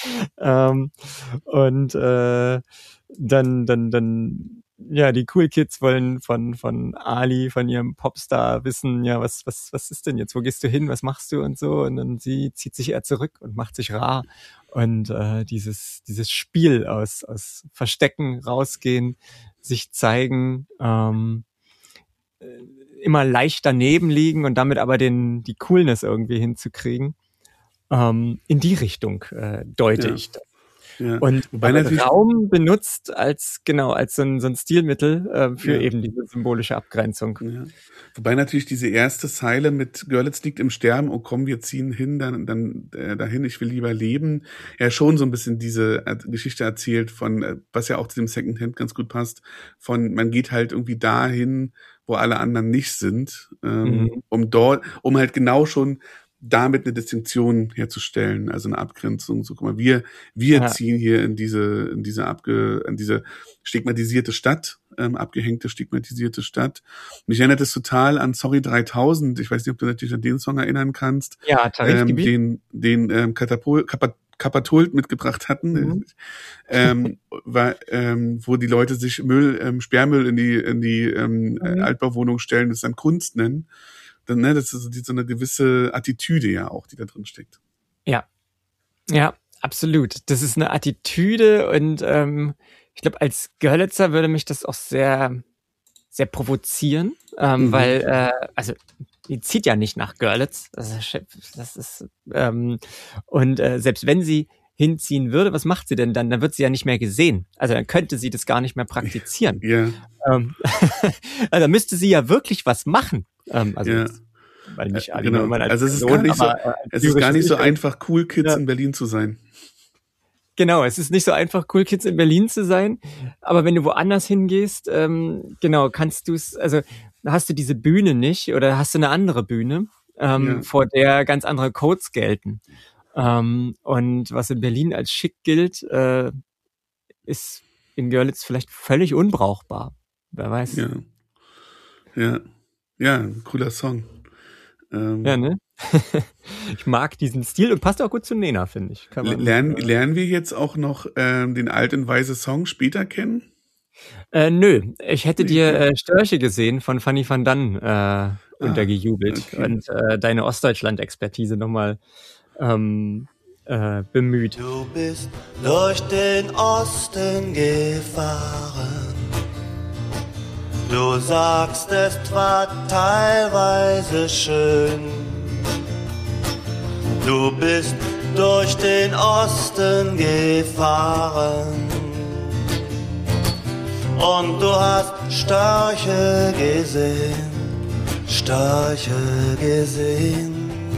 ähm, und, äh, dann, dann, dann, ja, die Cool Kids wollen von, von Ali, von ihrem Popstar wissen, ja, was, was, was ist denn jetzt? Wo gehst du hin? Was machst du und so? Und dann sie zieht sich eher zurück und macht sich rar. Und, äh, dieses, dieses Spiel aus, aus Verstecken, rausgehen, sich zeigen, ähm, äh, immer leicht daneben liegen und damit aber den, die Coolness irgendwie hinzukriegen. Ähm, in die Richtung, äh, deute Ja. ich das. Ja. Und Wobei aber natürlich, Raum benutzt als, genau, als so ein, so ein Stilmittel äh, für ja. eben diese symbolische Abgrenzung. Ja. Wobei natürlich diese erste Zeile mit Görlitz liegt im Sterben, oh komm, wir ziehen hin, dann, dann äh, dahin, ich will lieber leben, ja schon so ein bisschen diese äh, Geschichte erzählt von, äh, was ja auch zu dem Secondhand ganz gut passt, von man geht halt irgendwie dahin, wo alle anderen nicht sind, ähm, Mhm. um dort, um halt genau schon damit eine Distinktion herzustellen, also eine Abgrenzung. So, guck mal, wir, wir Ja. ziehen hier in diese, in diese abge, in diese stigmatisierte Stadt, ähm, abgehängte, stigmatisierte Stadt. Mich erinnert es total an Sorry dreitausend. Ich weiß nicht, ob du natürlich an den Song erinnern kannst, Ja, ähm, Tarifgebiet. den, den ähm, Katapult, Kapa- Kapatolt mitgebracht hatten, Mhm. ähm, war, ähm, wo die Leute sich Müll, ähm, Sperrmüll in die, in die ähm, Mhm. Altbauwohnung stellen, das dann Kunst nennen. Dann, ne, das ist so, die, so eine gewisse Attitüde ja auch, die da drin steckt. Ja, ja, absolut. Das ist eine Attitüde und ähm, ich glaube, als Görlitzer würde mich das auch sehr, sehr provozieren, ähm, Mhm. weil, äh, also die zieht ja nicht nach Görlitz. Das ist, das ist ähm, und äh, selbst wenn sie hinziehen würde, was macht sie denn dann? Dann wird sie ja nicht mehr gesehen. Also dann könnte sie das gar nicht mehr praktizieren. Ja, Ähm, also dann müsste sie ja wirklich was machen. Ähm, also ja. jetzt, weil nicht Äh, Ali genau. Neumann als Also es ist Person, gar nicht so, aber, äh, als es ist gar lyrisches nicht so Ich. einfach, Cool Kids Ja. in Berlin zu sein. Genau, es ist nicht so einfach, Cool Kids in Berlin zu sein, aber wenn du woanders hingehst, ähm, genau, kannst du es, also hast du diese Bühne nicht oder hast du eine andere Bühne, ähm, Ja. vor der ganz andere Codes gelten. Ähm, und was in Berlin als schick gilt, äh, ist in Görlitz vielleicht völlig unbrauchbar. Wer weiß. Ja. Ja. Ja, ein cooler Song. Ähm, Ja, ne? Ich mag diesen Stil und passt auch gut zu Nena, finde ich. Kann man, lernen, äh, lernen wir jetzt auch noch ähm, den alten weise Song später kennen? Äh, nö, ich hätte Nee, dir okay. äh, Störche gesehen von Fanny van Dann äh, untergejubelt okay. und äh, deine Ostdeutschland-Expertise nochmal ähm, äh, bemüht. Du bist durch den Osten gefahren. Du sagst, es war teilweise schön. Du bist durch den Osten gefahren. Und du hast Störche gesehen, Störche gesehen.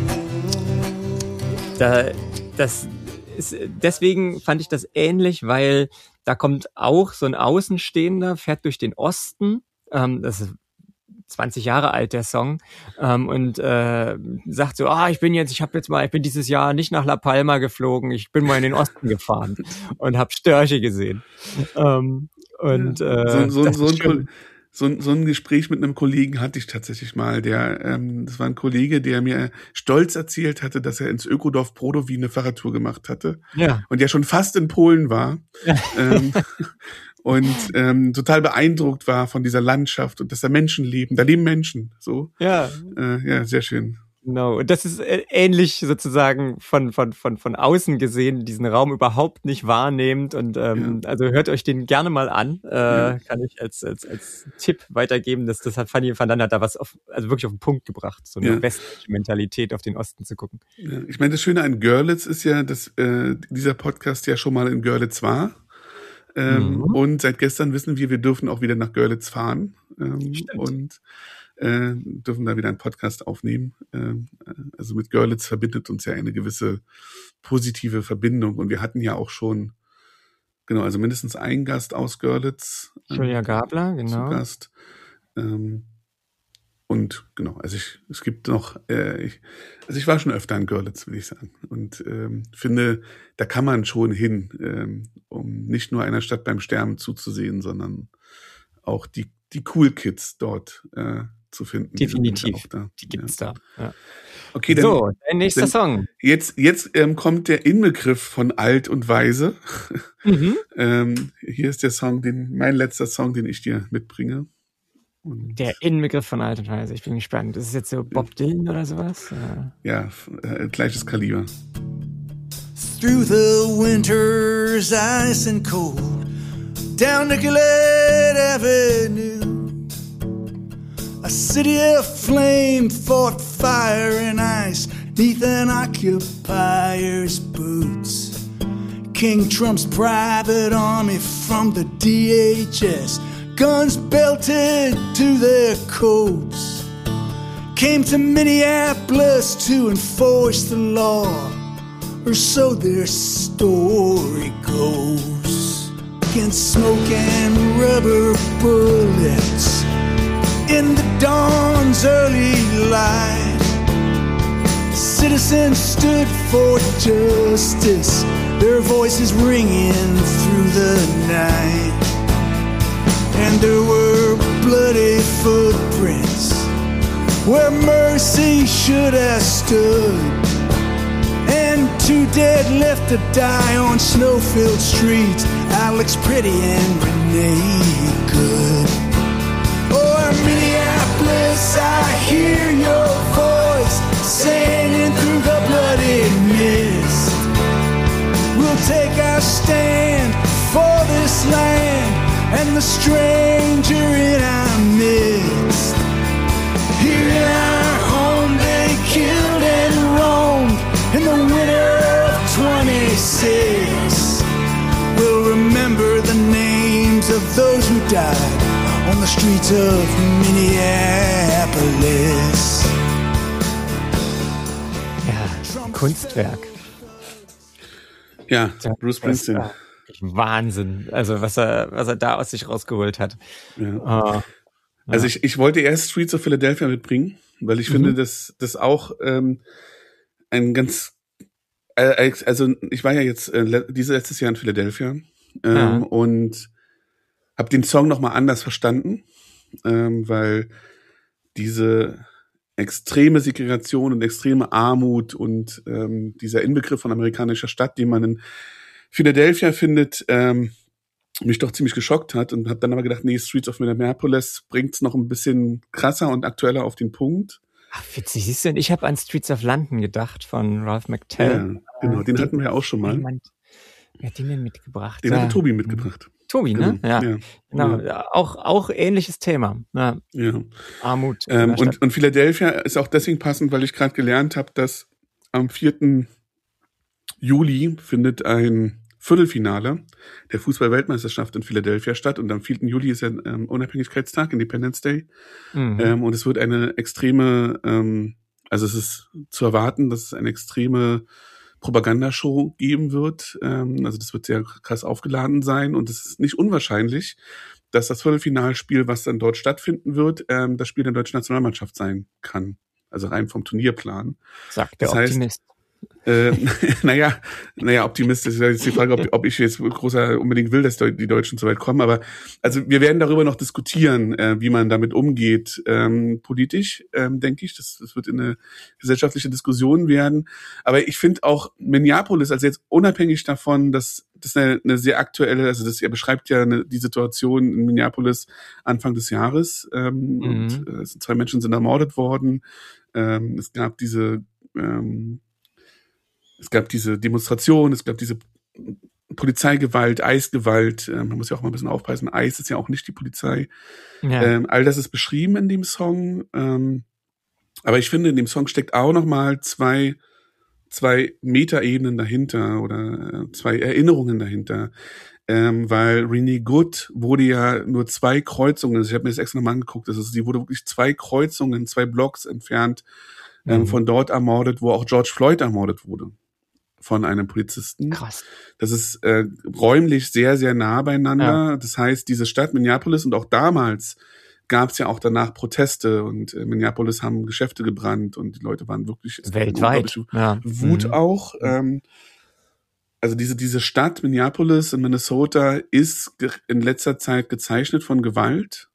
Da, das ist, deswegen fand ich das ähnlich, weil da kommt auch so ein Außenstehender, fährt durch den Osten, ähm, das ist zwanzig Jahre alt, der Song, ähm, und äh, sagt so, ah, ich bin jetzt, ich habe jetzt mal, ich bin dieses Jahr nicht nach La Palma geflogen, ich bin mal in den Osten gefahren und habe Störche gesehen. Ähm, und Ja. äh, so, so, das so, ist ein, schön. so, ein, so ein Gespräch mit einem Kollegen hatte ich tatsächlich mal. Der, ähm, das war ein Kollege, der mir stolz erzählt hatte, dass er ins Ökodorf Prodowi eine Fahrradtour gemacht hatte Ja. und ja schon fast in Polen war. ähm, und ähm, total beeindruckt war von dieser Landschaft und dass da Menschen leben. Da leben Menschen. So, Ja, äh, ja, sehr schön. genau. Und das ist äh, ähnlich sozusagen von, von, von, von außen gesehen, diesen Raum überhaupt nicht wahrnehmend. Und ähm, also hört euch den gerne mal an. Äh, Ja. Kann ich als, als, als Tipp weitergeben, dass das hat Fanny van Dann hat da was auf, also wirklich auf den Punkt gebracht, so eine Ja. westliche Mentalität auf den Osten zu gucken. Ja, ich meine, das Schöne an Görlitz ist ja, dass äh, dieser Podcast ja schon mal in Görlitz war. Ähm, Mhm. Und seit gestern wissen wir, wir dürfen auch wieder nach Görlitz fahren. Ähm, Stimmt. und äh, dürfen da wieder einen Podcast aufnehmen. Ähm, also mit Görlitz verbindet uns ja eine gewisse positive Verbindung. Und wir hatten ja auch schon, genau, also mindestens einen Gast aus Görlitz. ähm, Julia Gabler, zu genau. Gast. Ähm, und genau, also ich, es gibt noch, äh, ich, also ich war schon öfter in Görlitz, will ich sagen. Und ähm, finde, da kann man schon hin, ähm, um nicht nur einer Stadt beim Sterben zuzusehen, sondern auch die, die Cool Kids dort äh, zu finden. Definitiv, die, da. die gibt's ja. da. Ja. Okay, dann, so, dein nächster dann, Song. Jetzt, jetzt ähm, kommt der Inbegriff von alt und weise. Mhm. ähm, hier ist der Song, den mein letzter Song, den ich dir mitbringe. Und Der Inbegriff von Alt und Weise. Ich bin gespannt. Ist es jetzt so Bob Dylan oder sowas? Ja, äh, gleiches Kaliber. Through the winter's ice and cold, down Nicollet Avenue, a city of flame fought fire and ice neath an occupier's boots. King Trump's private army from the D H S, guns belted to their coats, came to Minneapolis to enforce the law, or so their story goes. Against smoke and rubber bullets in the dawn's early light, citizens stood for justice, their voices ringing through the night. And there were bloody footprints where mercy should have stood, and two dead left to die on snow-filled streets, Alex Pretty and Renee Good. Oh, Minneapolis, I hear your voice singing through the bloody mist. We'll take our stand for this land and the stranger in our midst. Here in our home they killed and roamed in the winter of twenty-six. We'll remember the names of those who died on the streets of Minneapolis. Ja, Kunstwerk. Ja, Bruce Springsteen. Wahnsinn. Also was er, was er da aus sich rausgeholt hat. Ja. Oh, ja. Also ich, ich wollte erst Streets of Philadelphia mitbringen, weil ich mhm. finde, dass das auch ähm, ein ganz, äh, also ich war ja jetzt äh, dieses letztes Jahr in Philadelphia ähm, ja. und habe den Song nochmal anders verstanden, ähm, weil diese extreme Segregation und extreme Armut und ähm, dieser Inbegriff von amerikanischer Stadt, den man in Philadelphia findet, ähm, mich doch ziemlich geschockt hat, und habe dann aber gedacht, nee, Streets of Minneapolis bringt's noch ein bisschen krasser und aktueller auf den Punkt. Ach, witzig, siehst du, ich habe an Streets of London gedacht von Ralph McTell. Ja, genau, den, den hatten wir ja auch schon mal. Jemand, wer hat den denn mitgebracht? Den ja. hatte Tobi mitgebracht. Tobi, ne? Genau, ja. ja. Genau, ja. Auch, auch ähnliches Thema. Ja. ja. Armut. Ähm, und, und Philadelphia ist auch deswegen passend, weil ich gerade gelernt habe, dass am vierten Juli findet ein Viertelfinale der Fußball-Weltmeisterschaft in Philadelphia statt, und am vierten Juli ist ja ähm, Unabhängigkeitstag, Independence Day. Mhm. Ähm, und es wird eine extreme, ähm, also es ist zu erwarten, dass es eine extreme Propagandashow geben wird. Ähm, also das wird sehr krass aufgeladen sein, und es ist nicht unwahrscheinlich, dass das Viertelfinalspiel, was dann dort stattfinden wird, ähm, das Spiel der deutschen Nationalmannschaft sein kann. Also rein vom Turnierplan. Sagt der das heißt, Optimist. Äh, naja, naja, Optimist ist ja jetzt die Frage, ob, ob ich jetzt großer unbedingt will, dass die Deutschen so weit kommen. Aber also wir werden darüber noch diskutieren, äh, wie man damit umgeht, ähm, politisch, ähm, denke ich. Das, das wird eine gesellschaftliche Diskussion werden. Aber ich finde auch Minneapolis, also jetzt unabhängig davon, dass das eine, eine sehr aktuelle, also das er beschreibt ja eine, die Situation in Minneapolis Anfang des Jahres. Ähm, mhm. Und äh, zwei Menschen sind ermordet worden. Ähm, es gab diese ähm, Es gab diese Demonstration, es gab diese Polizeigewalt, Eisgewalt. Ähm, man muss ja auch mal ein bisschen aufpassen. Eis ist ja auch nicht die Polizei. Ja. Ähm, all das ist beschrieben in dem Song. Ähm, aber ich finde, in dem Song steckt auch noch mal zwei, zwei Metaebenen dahinter oder äh, zwei Erinnerungen dahinter. Ähm, weil Renee Good wurde ja nur zwei Kreuzungen, also ich habe mir das extra nochmal angeguckt, also sie wurde wirklich zwei Kreuzungen, zwei Blocks entfernt ähm, mhm. von dort ermordet, wo auch George Floyd ermordet wurde. Von einem Polizisten. Krass. Das ist äh, räumlich sehr, sehr nah beieinander. Ja. Das heißt, diese Stadt Minneapolis und auch damals gab es ja auch danach Proteste und in Minneapolis haben Geschäfte gebrannt und die Leute waren wirklich weltweit. Ja. Wut mhm. auch. Ähm, also diese, diese Stadt Minneapolis in Minnesota ist in letzter Zeit gezeichnet von Gewalt.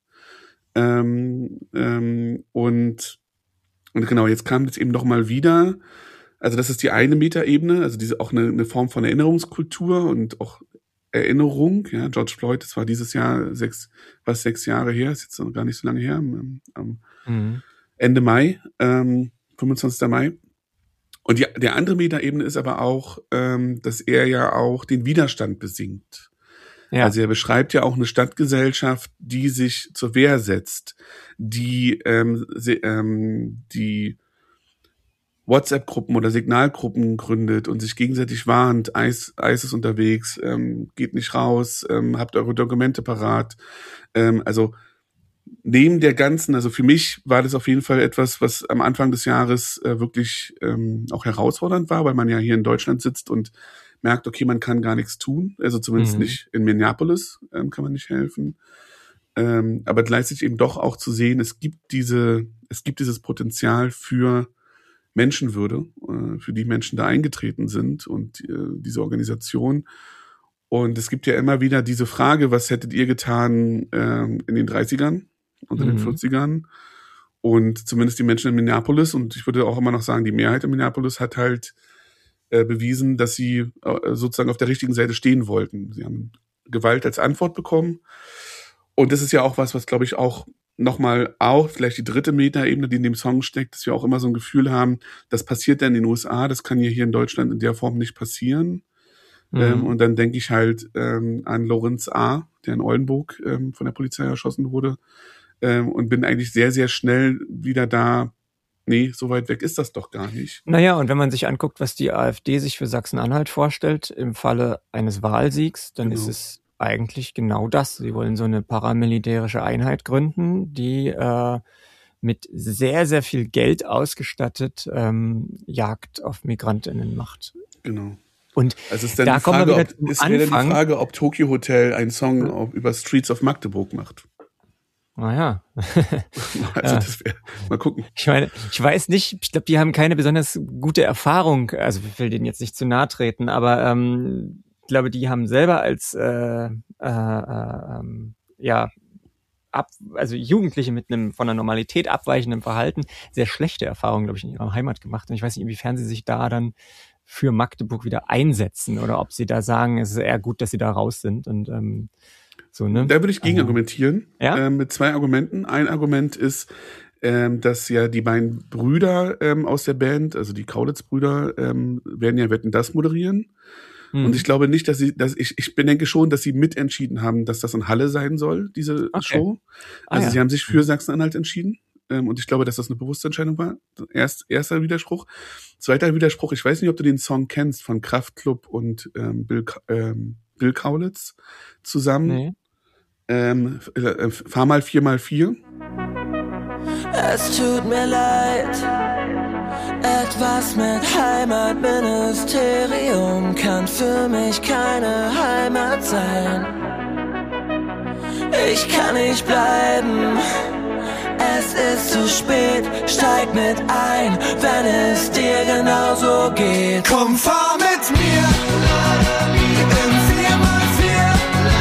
Ähm, ähm, und, und genau, jetzt kam das eben doch mal wieder. Also das ist die eine Metaebene, also diese auch eine, eine Form von Erinnerungskultur und auch Erinnerung. Ja, George Floyd, das war dieses Jahr sechs, was sechs Jahre her, ist jetzt noch gar nicht so lange her, am, am mhm. Ende Mai, ähm, fünfundzwanzigsten Mai. Und die, der andere Metaebene ist aber auch, ähm, dass er ja auch den Widerstand besingt. Ja. Also er beschreibt ja auch eine Stadtgesellschaft, die sich zur Wehr setzt, die ähm, sie, ähm, die WhatsApp-Gruppen oder Signalgruppen gründet und sich gegenseitig warnt, Eis, Eis ist unterwegs, ähm, geht nicht raus, ähm, habt eure Dokumente parat. Ähm, also neben der ganzen, also für mich war das auf jeden Fall etwas, was am Anfang des Jahres äh, wirklich ähm, auch herausfordernd war, weil man ja hier in Deutschland sitzt und merkt, okay, man kann gar nichts tun, also zumindest mhm. nicht in Minneapolis ähm, kann man nicht helfen. Ähm, aber gleichzeitig eben doch auch zu sehen, es gibt diese, es gibt dieses Potenzial für Menschenwürde, äh, für die Menschen da eingetreten sind und äh, diese Organisation. Und es gibt ja immer wieder diese Frage, was hättet ihr getan ähm, in den dreißigern und in mhm. den vierzigern? Und zumindest die Menschen in Minneapolis, und ich würde auch immer noch sagen, die Mehrheit in Minneapolis hat halt äh, bewiesen, dass sie äh, sozusagen auf der richtigen Seite stehen wollten. Sie haben Gewalt als Antwort bekommen. Und das ist ja auch was, was glaube ich auch nochmal auch, vielleicht die dritte Metaebene, die in dem Song steckt, dass wir auch immer so ein Gefühl haben, das passiert dann in den U S A, das kann ja hier in Deutschland in der Form nicht passieren. Mhm. Ähm, und dann denke ich halt ähm, an Lorenz A., der in Oldenburg ähm, von der Polizei erschossen wurde, ähm, und bin eigentlich sehr, sehr schnell wieder da, nee, so weit weg ist das doch gar nicht. Naja, und wenn man sich anguckt, was die AfD sich für Sachsen-Anhalt vorstellt, im Falle eines Wahlsiegs, dann genau. ist es eigentlich genau das. Sie wollen so eine paramilitärische Einheit gründen, die äh, mit sehr, sehr viel Geld ausgestattet ähm, Jagd auf MigrantInnen macht. Genau. Und also ist dann da die kommen Frage, wir wieder ob, ist wieder die Frage, ob Tokyo Hotel einen Song auf, über Streets of Magdeburg macht. Naja. Also das wäre, mal gucken. Ich meine, ich weiß nicht, ich glaube, die haben keine besonders gute Erfahrung, also ich will denen jetzt nicht zu nahe treten, aber ähm, ich glaube, die haben selber als äh, äh, äh, ja ab, also Jugendliche mit einem von der Normalität abweichenden Verhalten sehr schlechte Erfahrungen, glaube ich, in ihrer Heimat gemacht. Und ich weiß nicht, inwiefern sie sich da dann für Magdeburg wieder einsetzen oder ob sie da sagen, es ist eher gut, dass sie da raus sind und ähm, so, ne? Da würde ich gegen argumentieren, ja? äh, mit zwei Argumenten. Ein Argument ist, ähm, dass ja die beiden Brüder ähm, aus der Band, also die Kaulitz-Brüder, ähm, werden ja Wetten, das moderieren. Hm. Und ich glaube nicht, dass sie, dass ich, ich denke schon, dass sie mitentschieden haben, dass das in Halle sein soll, diese okay. Show. Also ah, ja. sie haben sich für Sachsen-Anhalt entschieden. Ähm, und ich glaube, dass das eine bewusste Entscheidung war. Erst, erster Widerspruch. Zweiter Widerspruch, ich weiß nicht, ob du den Song kennst von Kraftklub und ähm, Bill, ähm, Bill Kaulitz zusammen. Nee. Ähm, äh, fahr mal vier mal vier. Es tut mir leid. Etwas mit Heimatministerium kann für mich keine Heimat sein. Ich kann nicht bleiben. Es ist zu spät, steig mit ein, wenn es dir genauso geht. Komm, fahr mit mir im vier mal vier,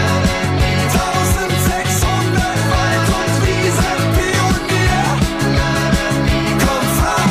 eintausendsechshundert Wald und Wiesen Pionier. Komm, fahr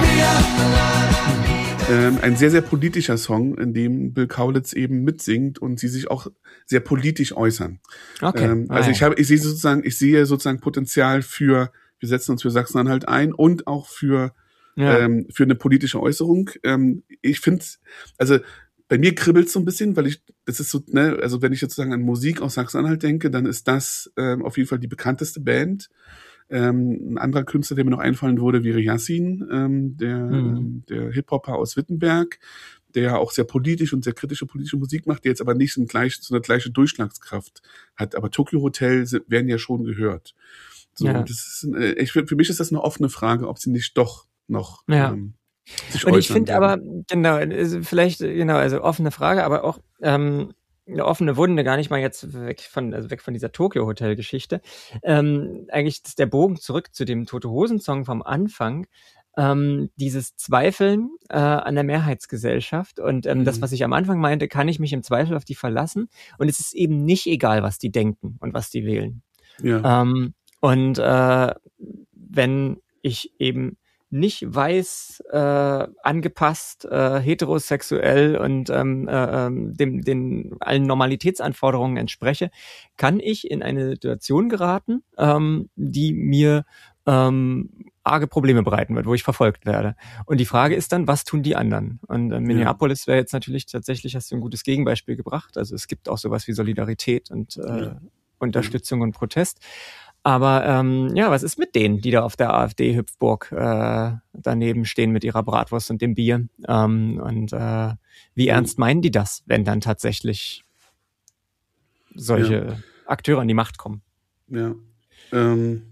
mit mir. Ähm, ein sehr, sehr politischer Song, in dem Bill Kaulitz eben mitsingt und sie sich auch sehr politisch äußern. Okay. Ähm, also ah, ich habe, ich sehe sozusagen, ich sehe sozusagen Potenzial für wir setzen uns für Sachsen-Anhalt ein und auch für ja. ähm, für eine politische Äußerung. Ähm, ich finde, also bei mir kribbelt es so ein bisschen, weil ich, das ist so, ne, also wenn ich jetzt sozusagen an Musik aus Sachsen-Anhalt denke, dann ist das ähm, auf jeden Fall die bekannteste Band. Ähm, ein anderer Künstler, der mir noch einfallen würde, wäre Yassin, ähm, der, mhm. ähm, der Hip-Hopper aus Wittenberg, der auch sehr politisch und sehr kritische politische Musik macht, der jetzt aber nicht so, ein gleich, so eine gleiche Durchschlagskraft hat. Aber Tokyo Hotel werden ja schon gehört. So, ja. das ist, ich, für mich ist das eine offene Frage, ob sie nicht doch noch ja. ähm, sich und ich finde aber, genau, vielleicht, genau, also offene Frage, aber auch, ähm, eine offene Wunde, gar nicht mal jetzt weg von, also weg von dieser Tokyo-Hotel-Geschichte. Ähm, eigentlich ist der Bogen zurück zu dem Tote-Hosen-Song vom Anfang. Ähm, dieses Zweifeln äh, an der Mehrheitsgesellschaft und ähm, mhm. das, was ich am Anfang meinte, kann ich mich im Zweifel auf die verlassen und es ist eben nicht egal, was die denken und was die wählen. Ja. Ähm, und äh, wenn ich eben nicht weiß, äh, angepasst, äh, heterosexuell und ähm, äh, dem, den allen Normalitätsanforderungen entspreche, kann ich in eine Situation geraten, ähm, die mir ähm, arge Probleme bereiten wird, wo ich verfolgt werde. Und die Frage ist dann, was tun die anderen? Und äh, Minneapolis wäre jetzt natürlich tatsächlich, hast du ein gutes Gegenbeispiel gebracht. Also es gibt auch sowas wie Solidarität und äh, ja. Unterstützung ja. und Protest. Aber ähm, ja, was ist mit denen, die da auf der AfD-Hüpfburg äh, daneben stehen mit ihrer Bratwurst und dem Bier? Ähm, und äh, wie ernst meinen die das, wenn dann tatsächlich solche ja. Akteure an die Macht kommen? Ja, ähm,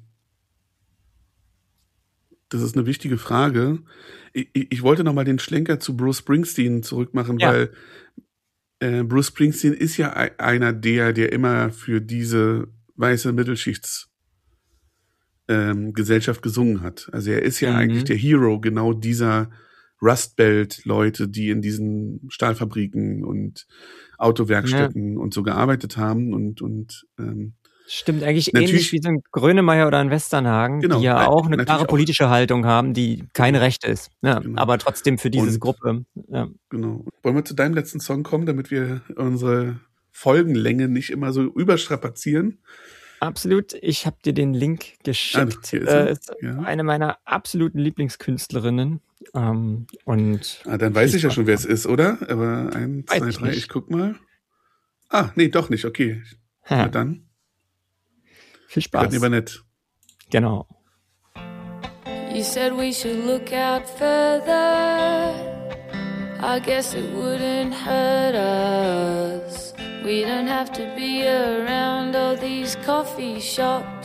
das ist eine wichtige Frage. Ich, ich, ich wollte nochmal den Schlenker zu Bruce Springsteen zurückmachen, ja. weil äh, Bruce Springsteen ist ja einer der, der immer für diese weiße Mittelschichts Ähm, Gesellschaft gesungen hat. Also er ist ja mhm. eigentlich der Hero genau dieser Rust Belt-Leute, die in diesen Stahlfabriken und Autowerkstätten ja. und so gearbeitet haben und und ähm, stimmt eigentlich ähnlich wie so ein Grönemeyer oder ein Westernhagen, genau, die ja nein, auch eine klare politische auch. Haltung haben, die keine genau. rechte ist, ja, genau. aber trotzdem für diese und, Gruppe. Ja. Genau. Wollen wir zu deinem letzten Song kommen, damit wir unsere Folgenlänge nicht immer so überstrapazieren? Absolut. Ich habe dir den Link geschickt. Ah, ist äh, ist ja. eine meiner absoluten Lieblingskünstlerinnen. Ähm, und ah, dann weiß ich ja schon, wer es ist, oder? Aber ein, zwei, drei, nicht. Ich guck mal. Ah, nee, doch nicht. Okay. Ha. Na dann. Viel Spaß. Lieber nett. Genau. You said we should look out further. I guess it wouldn't hurt us. We don't have to be around all these coffee shops.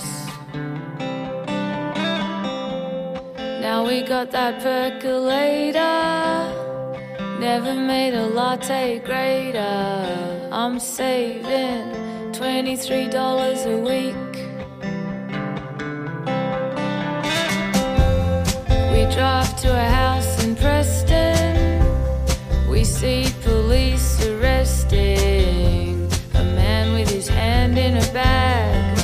Now we got that percolator. Never made a latte greater. I'm saving twenty-three dollars a week. We drive to a house in Preston. We see police arresting a man with his hand in a bag.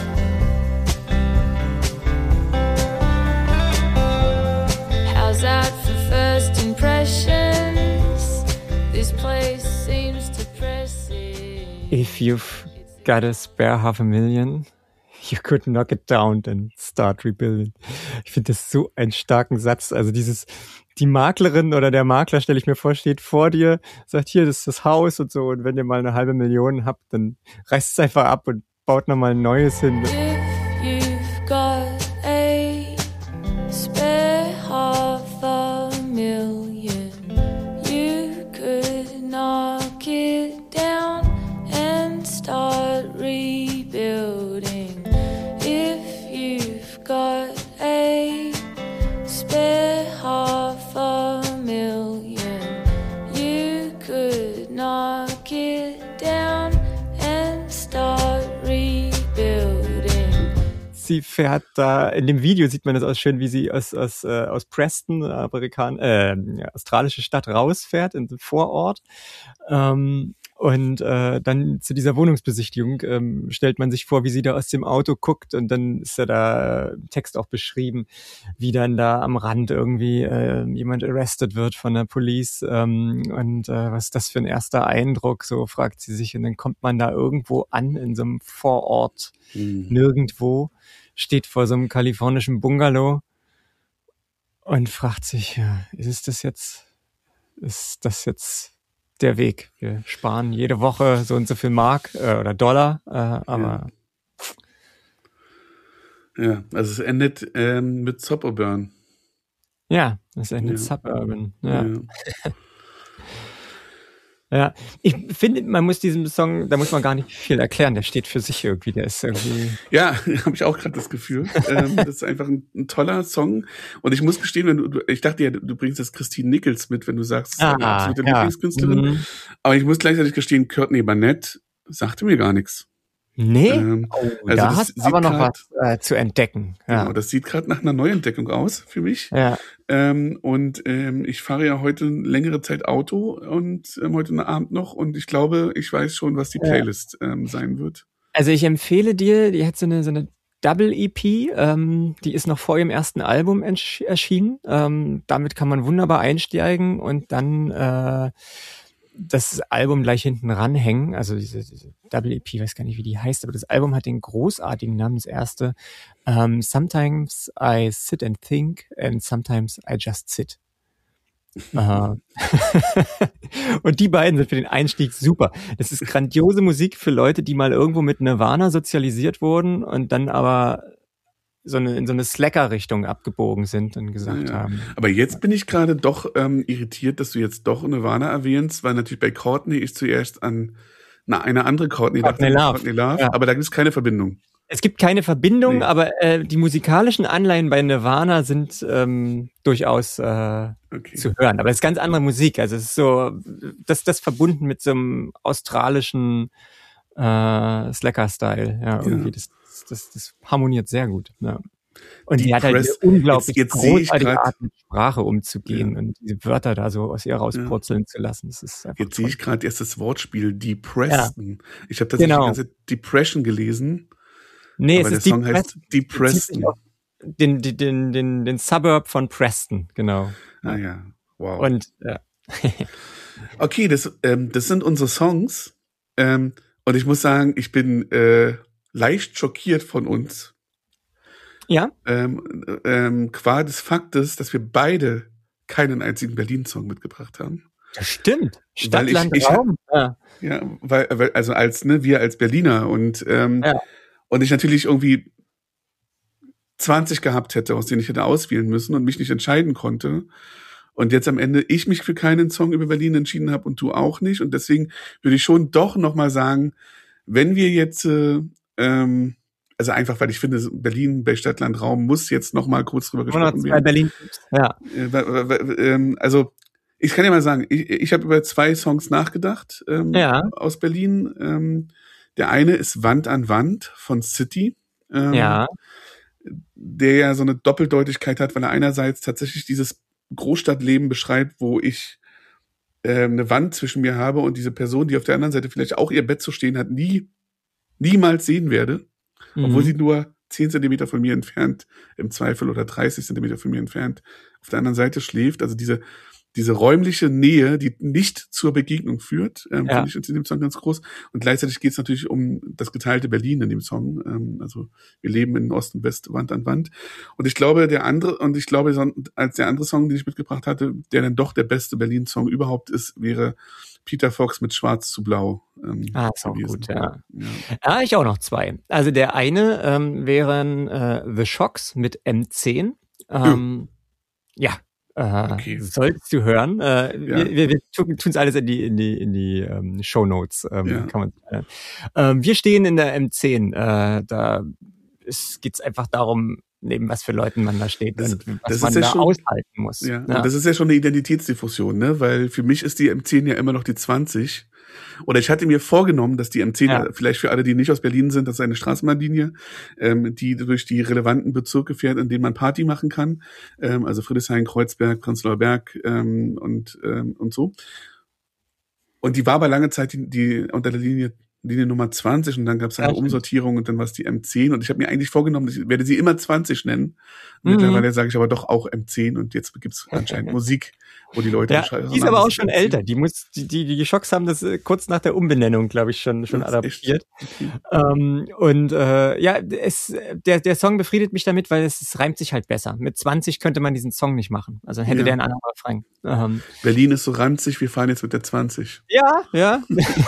How's that for first impressions? This place seems depressing. If you've got a spare half a million, you could knock it down and start rebuilding. Ich finde das so einen starken Satz. Also dieses, die Maklerin oder der Makler, stelle ich mir vor, steht vor dir, sagt, hier, das ist das Haus und so. Und wenn ihr mal eine halbe Million habt, dann reißt es einfach ab und baut nochmal ein neues hin. If you've got a spare half a million, you could knock it down and start rebuilding. If you've got a spare half a million, you could knock it down and start rebuilding. Sie fährt da, in dem Video sieht man das auch schön, wie sie aus, aus, äh, aus Preston, Amerikan äh, ja, australische Stadt, rausfährt in den Vorort. Ähm, Und äh, dann zu dieser Wohnungsbesichtigung ähm, stellt man sich vor, wie sie da aus dem Auto guckt und dann ist ja da im Text auch beschrieben, wie dann da am Rand irgendwie äh, jemand arrested wird von der Police ähm, und äh, was ist das für ein erster Eindruck, so fragt sie sich und dann kommt man da irgendwo an in so einem Vorort, mhm. nirgendwo, steht vor so einem kalifornischen Bungalow und fragt sich, ja, ist das jetzt, ist das jetzt der Weg. Wir sparen jede Woche so und so viel Mark äh, oder Dollar, äh, aber ja. ja, also es endet ähm, mit Suburban. Ja, es endet ja. Suburban. Ja. Ja. Ja, ich finde, man muss diesem Song, da muss man gar nicht viel erklären, der steht für sich irgendwie, der ist irgendwie... Ja, habe ich auch gerade das Gefühl. ähm, das ist einfach ein, ein toller Song und ich muss gestehen, wenn du, du ich dachte ja, du bringst jetzt Christine Nichols mit, wenn du sagst, ah, absolute ja. Lieblingskünstlerin, mhm. aber ich muss gleichzeitig gestehen, Courtney Barnett Sagte mir gar nichts. Nee? Ähm, oh, also da das hast du sieht aber noch grad- was äh, zu entdecken. Ja. Genau, das sieht gerade nach einer Neuentdeckung aus für mich. Ja. Ähm, und ähm, ich fahre ja heute längere Zeit Auto und ähm, heute Abend noch und ich glaube, ich weiß schon, was die Ja. Playlist ähm, sein wird. Also ich empfehle dir, die hat so eine, so eine Double-E P, ähm, die ist noch vor ihrem ersten Album entsch- erschienen. Ähm, damit kann man wunderbar einsteigen und dann äh, das Album gleich hinten ranhängen. Also diese, diese Double-E P, ich weiß gar nicht, wie die heißt, aber das Album hat den großartigen Namen, das erste. Ähm, Sometimes I sit and think and sometimes I just sit. Aha. Und die beiden sind für den Einstieg super. Das ist grandiose Musik für Leute, die mal irgendwo mit Nirvana sozialisiert wurden und dann aber so eine, in so eine Slacker-Richtung abgebogen sind und gesagt Ja. haben. Aber jetzt bin ich gerade doch ähm, irritiert, dass du jetzt doch Nirvana erwähnst, weil natürlich bei Courtney ich zuerst an na, eine andere Courtney Courtney dachte, Love. Courtney Love, Ja. aber da gibt es keine Verbindung. Es gibt keine Verbindung, Nee. aber äh, die musikalischen Anleihen bei Nirvana sind ähm, durchaus äh, Okay. zu hören. Aber es ist ganz andere Musik. Also es ist so, das, das verbunden mit so einem australischen äh, Slacker-Style. Ja, irgendwie, Ja. das, das, das harmoniert sehr gut. Ja. Und die, Die hat halt eine Press- unglaublich jetzt- jetzt sehe ich großartige grad- Art, mit Sprache umzugehen Ja. und diese Wörter da so aus ihr rauspurzeln zu lassen. Das ist einfach Jetzt sehe ich toll. gerade erst das Wortspiel Depression. Ich habe tatsächlich Genau. die ganze Zeit Depression gelesen, Nee, aber es der ist die Song heißt Press- bezieht sich Depression. auf den, den, den, den, den Suburb von Preston, genau. Ah ja, wow. Und ja. Okay, das, ähm, das sind unsere Songs. Ähm, und ich muss sagen, ich bin äh, leicht schockiert von uns. Ja, Ähm, ähm, qua des Faktes, dass wir beide keinen einzigen Berlin-Song mitgebracht haben. das stimmt. Stadt, Weil ich- Land, ich- Raum. Ja. Ja, weil, weil also als ne, wir als Berliner und ähm, Ja. und ich natürlich irgendwie zwanzig gehabt hätte, aus denen ich hätte auswählen müssen und mich nicht entscheiden konnte. Und jetzt am Ende ich mich für keinen Song über Berlin entschieden habe und du auch nicht. Und deswegen würde ich schon doch noch mal sagen, wenn wir jetzt, äh, ähm, also einfach, weil ich finde, Berlin bei Stadt, Land, Raum muss jetzt noch mal kurz drüber gesprochen hundertzwei werden. Berlin. Ja. Äh, wa- wa- wa- ähm, also ich kann ja mal sagen, ich, ich habe über zwei Songs nachgedacht ähm, Ja. aus Berlin. Ähm, der eine ist Wand an Wand von City, ähm, Ja. der ja so eine Doppeldeutigkeit hat, weil er einerseits tatsächlich dieses Großstadtleben beschreibt, wo ich ähm, eine Wand zwischen mir habe und diese Person, die auf der anderen Seite vielleicht auch ihr Bett zu stehen hat, nie niemals sehen werde, obwohl Mhm. sie nur zehn Zentimeter von mir entfernt, im Zweifel, oder dreißig Zentimeter von mir entfernt, auf der anderen Seite schläft. Also diese, diese räumliche Nähe, die nicht zur Begegnung führt, ähm, Ja. finde ich in dem Song ganz groß. Und gleichzeitig geht es natürlich um das geteilte Berlin in dem Song. Ähm, also wir leben in Ost und West, Wand an Wand. Und ich glaube, der andere, und ich glaube, so- als der andere Song, den ich mitgebracht hatte, der dann doch der beste Berlin-Song überhaupt ist, wäre Peter Fox mit Schwarz zu Blau. Ähm, Ah, ist auch gewesen. gut, ja. Ja. Ja, ich auch noch zwei. Also der eine ähm, wären äh, The Shocks mit M zehn. Ähm, ja, äh, Okay. sollst du hören. Äh, Ja. Wir, wir, wir tun es alles in die in die in die ähm, Shownotes. Ähm, Ja. kann man. Äh, ähm, wir stehen in der M zehn. Äh, da geht es einfach darum, neben was für Leuten man da steht Das- und was das ist man ja da schon- aushalten muss. Ja, Ja. und das ist ja schon eine Identitätsdiffusion, ne? Weil für mich ist die M zehn ja immer noch die zwanzig. Oder ich hatte mir vorgenommen, dass die M zehn, Ja. vielleicht für alle, die nicht aus Berlin sind, das ist eine Straßenbahnlinie, ähm, die durch die relevanten Bezirke fährt, in denen man Party machen kann. Ähm, also Friedrichshain, Kreuzberg, Prenzlauer Berg ähm, und, ähm, und so. Und die war aber lange Zeit die, die unter der Linie Linie Nummer zwanzig und dann gab es eine Ja, stimmt. Umsortierung und dann war es die M zehn und ich habe mir eigentlich vorgenommen, ich werde sie immer zwanzig nennen. Und Mhm. mittlerweile sage ich aber doch auch M zehn und jetzt gibt's anscheinend Musik, wo die Leute Ja, beschreiben. die ist aber auch schon älter. Die muss, die, die, die Schocks haben das äh, kurz nach der Umbenennung, glaube ich, schon, schon Das ist adaptiert. echt- Ähm, und äh, ja, es, der, der Song befriedet mich damit, weil es, es reimt sich halt besser. Mit zwanzig könnte man diesen Song nicht machen. Also hätte Ja. der einen anderen Refrain. Ähm, Berlin ist so ranzig, wir fahren jetzt mit der zwanzig. ja, ja.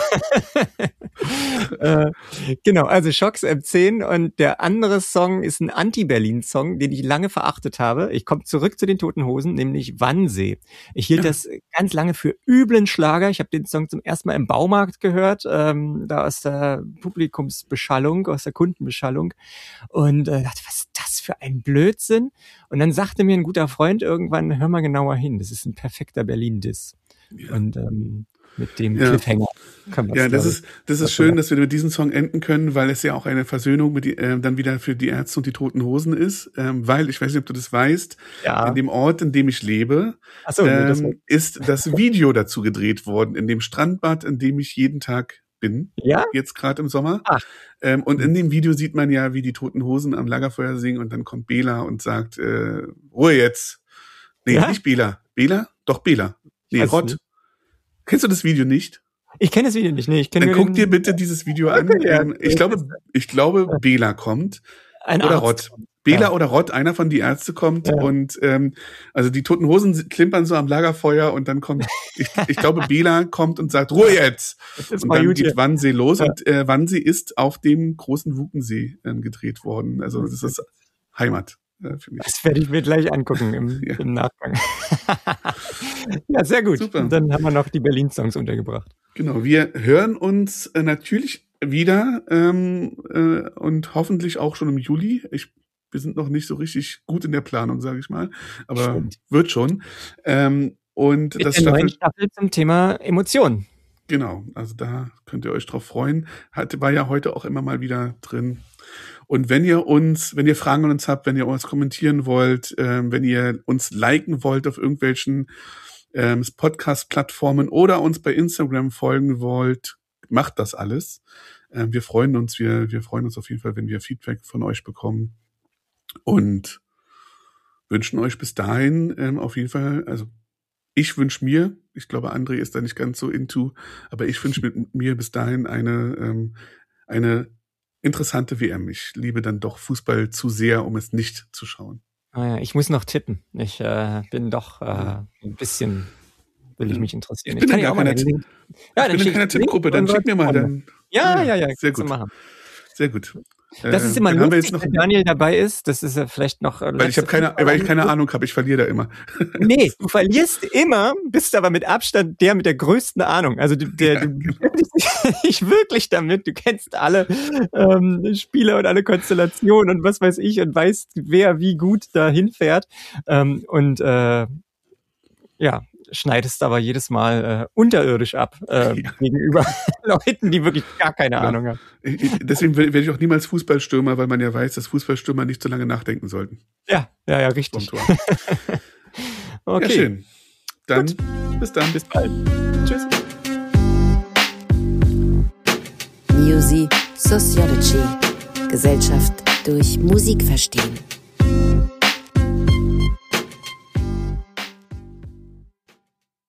äh, genau, also Schocks M zehn und der andere Song ist ein Anti-Berlin-Song, den ich lange verachtet habe. Ich komme zurück zu den Toten Hosen, nämlich Wannsee. Ich hielt Ja. das ganz lange für üblen Schlager. Ich habe den Song zum ersten Mal im Baumarkt gehört, ähm, da aus der Publikumsbeschallung, aus der Kundenbeschallung und äh, dachte, was ist das für ein Blödsinn? Und dann sagte mir ein guter Freund irgendwann, hör mal genauer hin, das ist ein perfekter Berlin-Diss. Ja. Und ähm, mit dem Ja. Cliffhanger. Ja, das ist, das ist schön, dass wir mit diesem Song enden können, weil es ja auch eine Versöhnung mit die, äh, dann wieder für die Ärzte und die Toten Hosen ist, ähm, weil, ich weiß nicht, ob du das weißt, Ja. in dem Ort, in dem ich lebe, Ach so, nee, das ähm, ist das Video dazu gedreht worden, in dem Strandbad, in dem ich jeden Tag bin, Ja? jetzt gerade im Sommer. Ach. Ähm, und in dem Video sieht man ja, wie die Toten Hosen am Lagerfeuer singen und dann kommt Bela und sagt, äh, Ruhe jetzt. Nee, Ja? nicht Bela. Bela? Doch, Bela. Nee, weiß Rott. nicht. Kennst du das Video nicht? Ich kenne das Video nicht. Nee, ich kenne Dann nur guck den- dir bitte dieses Video an. Okay, ja. Ähm, ich glaube, ich glaube, Bela kommt. ein Oder Arzt. Rott. Bela Ja. oder Rott, einer von die Ärzte kommt Ja. und ähm, also die Toten Hosen klimpern so am Lagerfeuer und dann kommt, ich, ich glaube, Bela kommt und sagt, Ruhe jetzt! Das ist Und mal dann gut geht hier. Wannsee los Ja. und äh, Wannsee ist auf dem großen Wukensee ähm, gedreht worden. Also das ist Heimat äh, für mich. Das werde ich mir gleich angucken im, Ja. im Nachgang. Ja, sehr gut. Super. Und dann haben wir noch die Berlin-Songs untergebracht. Genau, wir hören uns äh, natürlich wieder ähm, äh, und hoffentlich auch schon im Juli. Ich, wir sind noch nicht so richtig gut in der Planung, sage ich mal, aber Stimmt. wird schon. Ähm, und Mit das der neuen Staffel, Staffel zum Thema Emotionen. genau, also da könnt ihr euch drauf freuen. Hat, war ja heute auch immer mal wieder drin. Und wenn ihr uns, wenn ihr Fragen an uns habt, wenn ihr uns kommentieren wollt, ähm, wenn ihr uns liken wollt auf irgendwelchen ähm, Podcast-Plattformen oder uns bei Instagram folgen wollt, macht das alles. Ähm, wir freuen uns, wir, wir freuen uns auf jeden Fall, wenn wir Feedback von euch bekommen und wünschen euch bis dahin ähm, auf jeden Fall, also ich wünsche mir, ich glaube, André ist da nicht ganz so into, aber ich wünsche mit mir bis dahin eine, ähm, eine interessante W M. Ich liebe dann doch Fußball zu sehr, um es nicht zu schauen. Ah ja, ich muss noch tippen. Ich äh, bin doch äh, ein bisschen, will ich mich interessieren. Ich bin in dir gar auch mal keiner den Ti- Link- Ja, ich bin in schick keiner ich den Link Tippgruppe, dann und schick mir mal. Leute- Dann, Ja, ja, ja. Sehr kannst du gut. machen. Sehr gut. Das Ähm, ist immer dann haben wir lustig, jetzt noch, wenn Daniel dabei ist. Das ist ja vielleicht noch. äh, weil ich letzte habe keine, weil ich keine Ahnung habe, ich verliere da immer. Nee, du verlierst immer, bist aber mit Abstand der mit der größten Ahnung. Also du, der, Ja, du genau. beschäftigst dich wirklich damit. Du kennst alle ähm, Spieler und alle Konstellationen und was weiß ich und weißt, wer wie gut da hinfährt. Ähm, und äh, ja, schneidest aber jedes Mal äh, unterirdisch ab äh, Ja. gegenüber Leuten, die wirklich gar keine Ja. Ahnung haben. Ich, ich, deswegen werde ich auch niemals Fußballstürmer, weil man ja weiß, dass Fußballstürmer nicht so lange nachdenken sollten. Ja, ja, ja, Vom richtig. Tor. Okay, Ja, schön. Dann, bis dann. bis bald. Tschüss. Music Sociology. Gesellschaft durch Musik verstehen.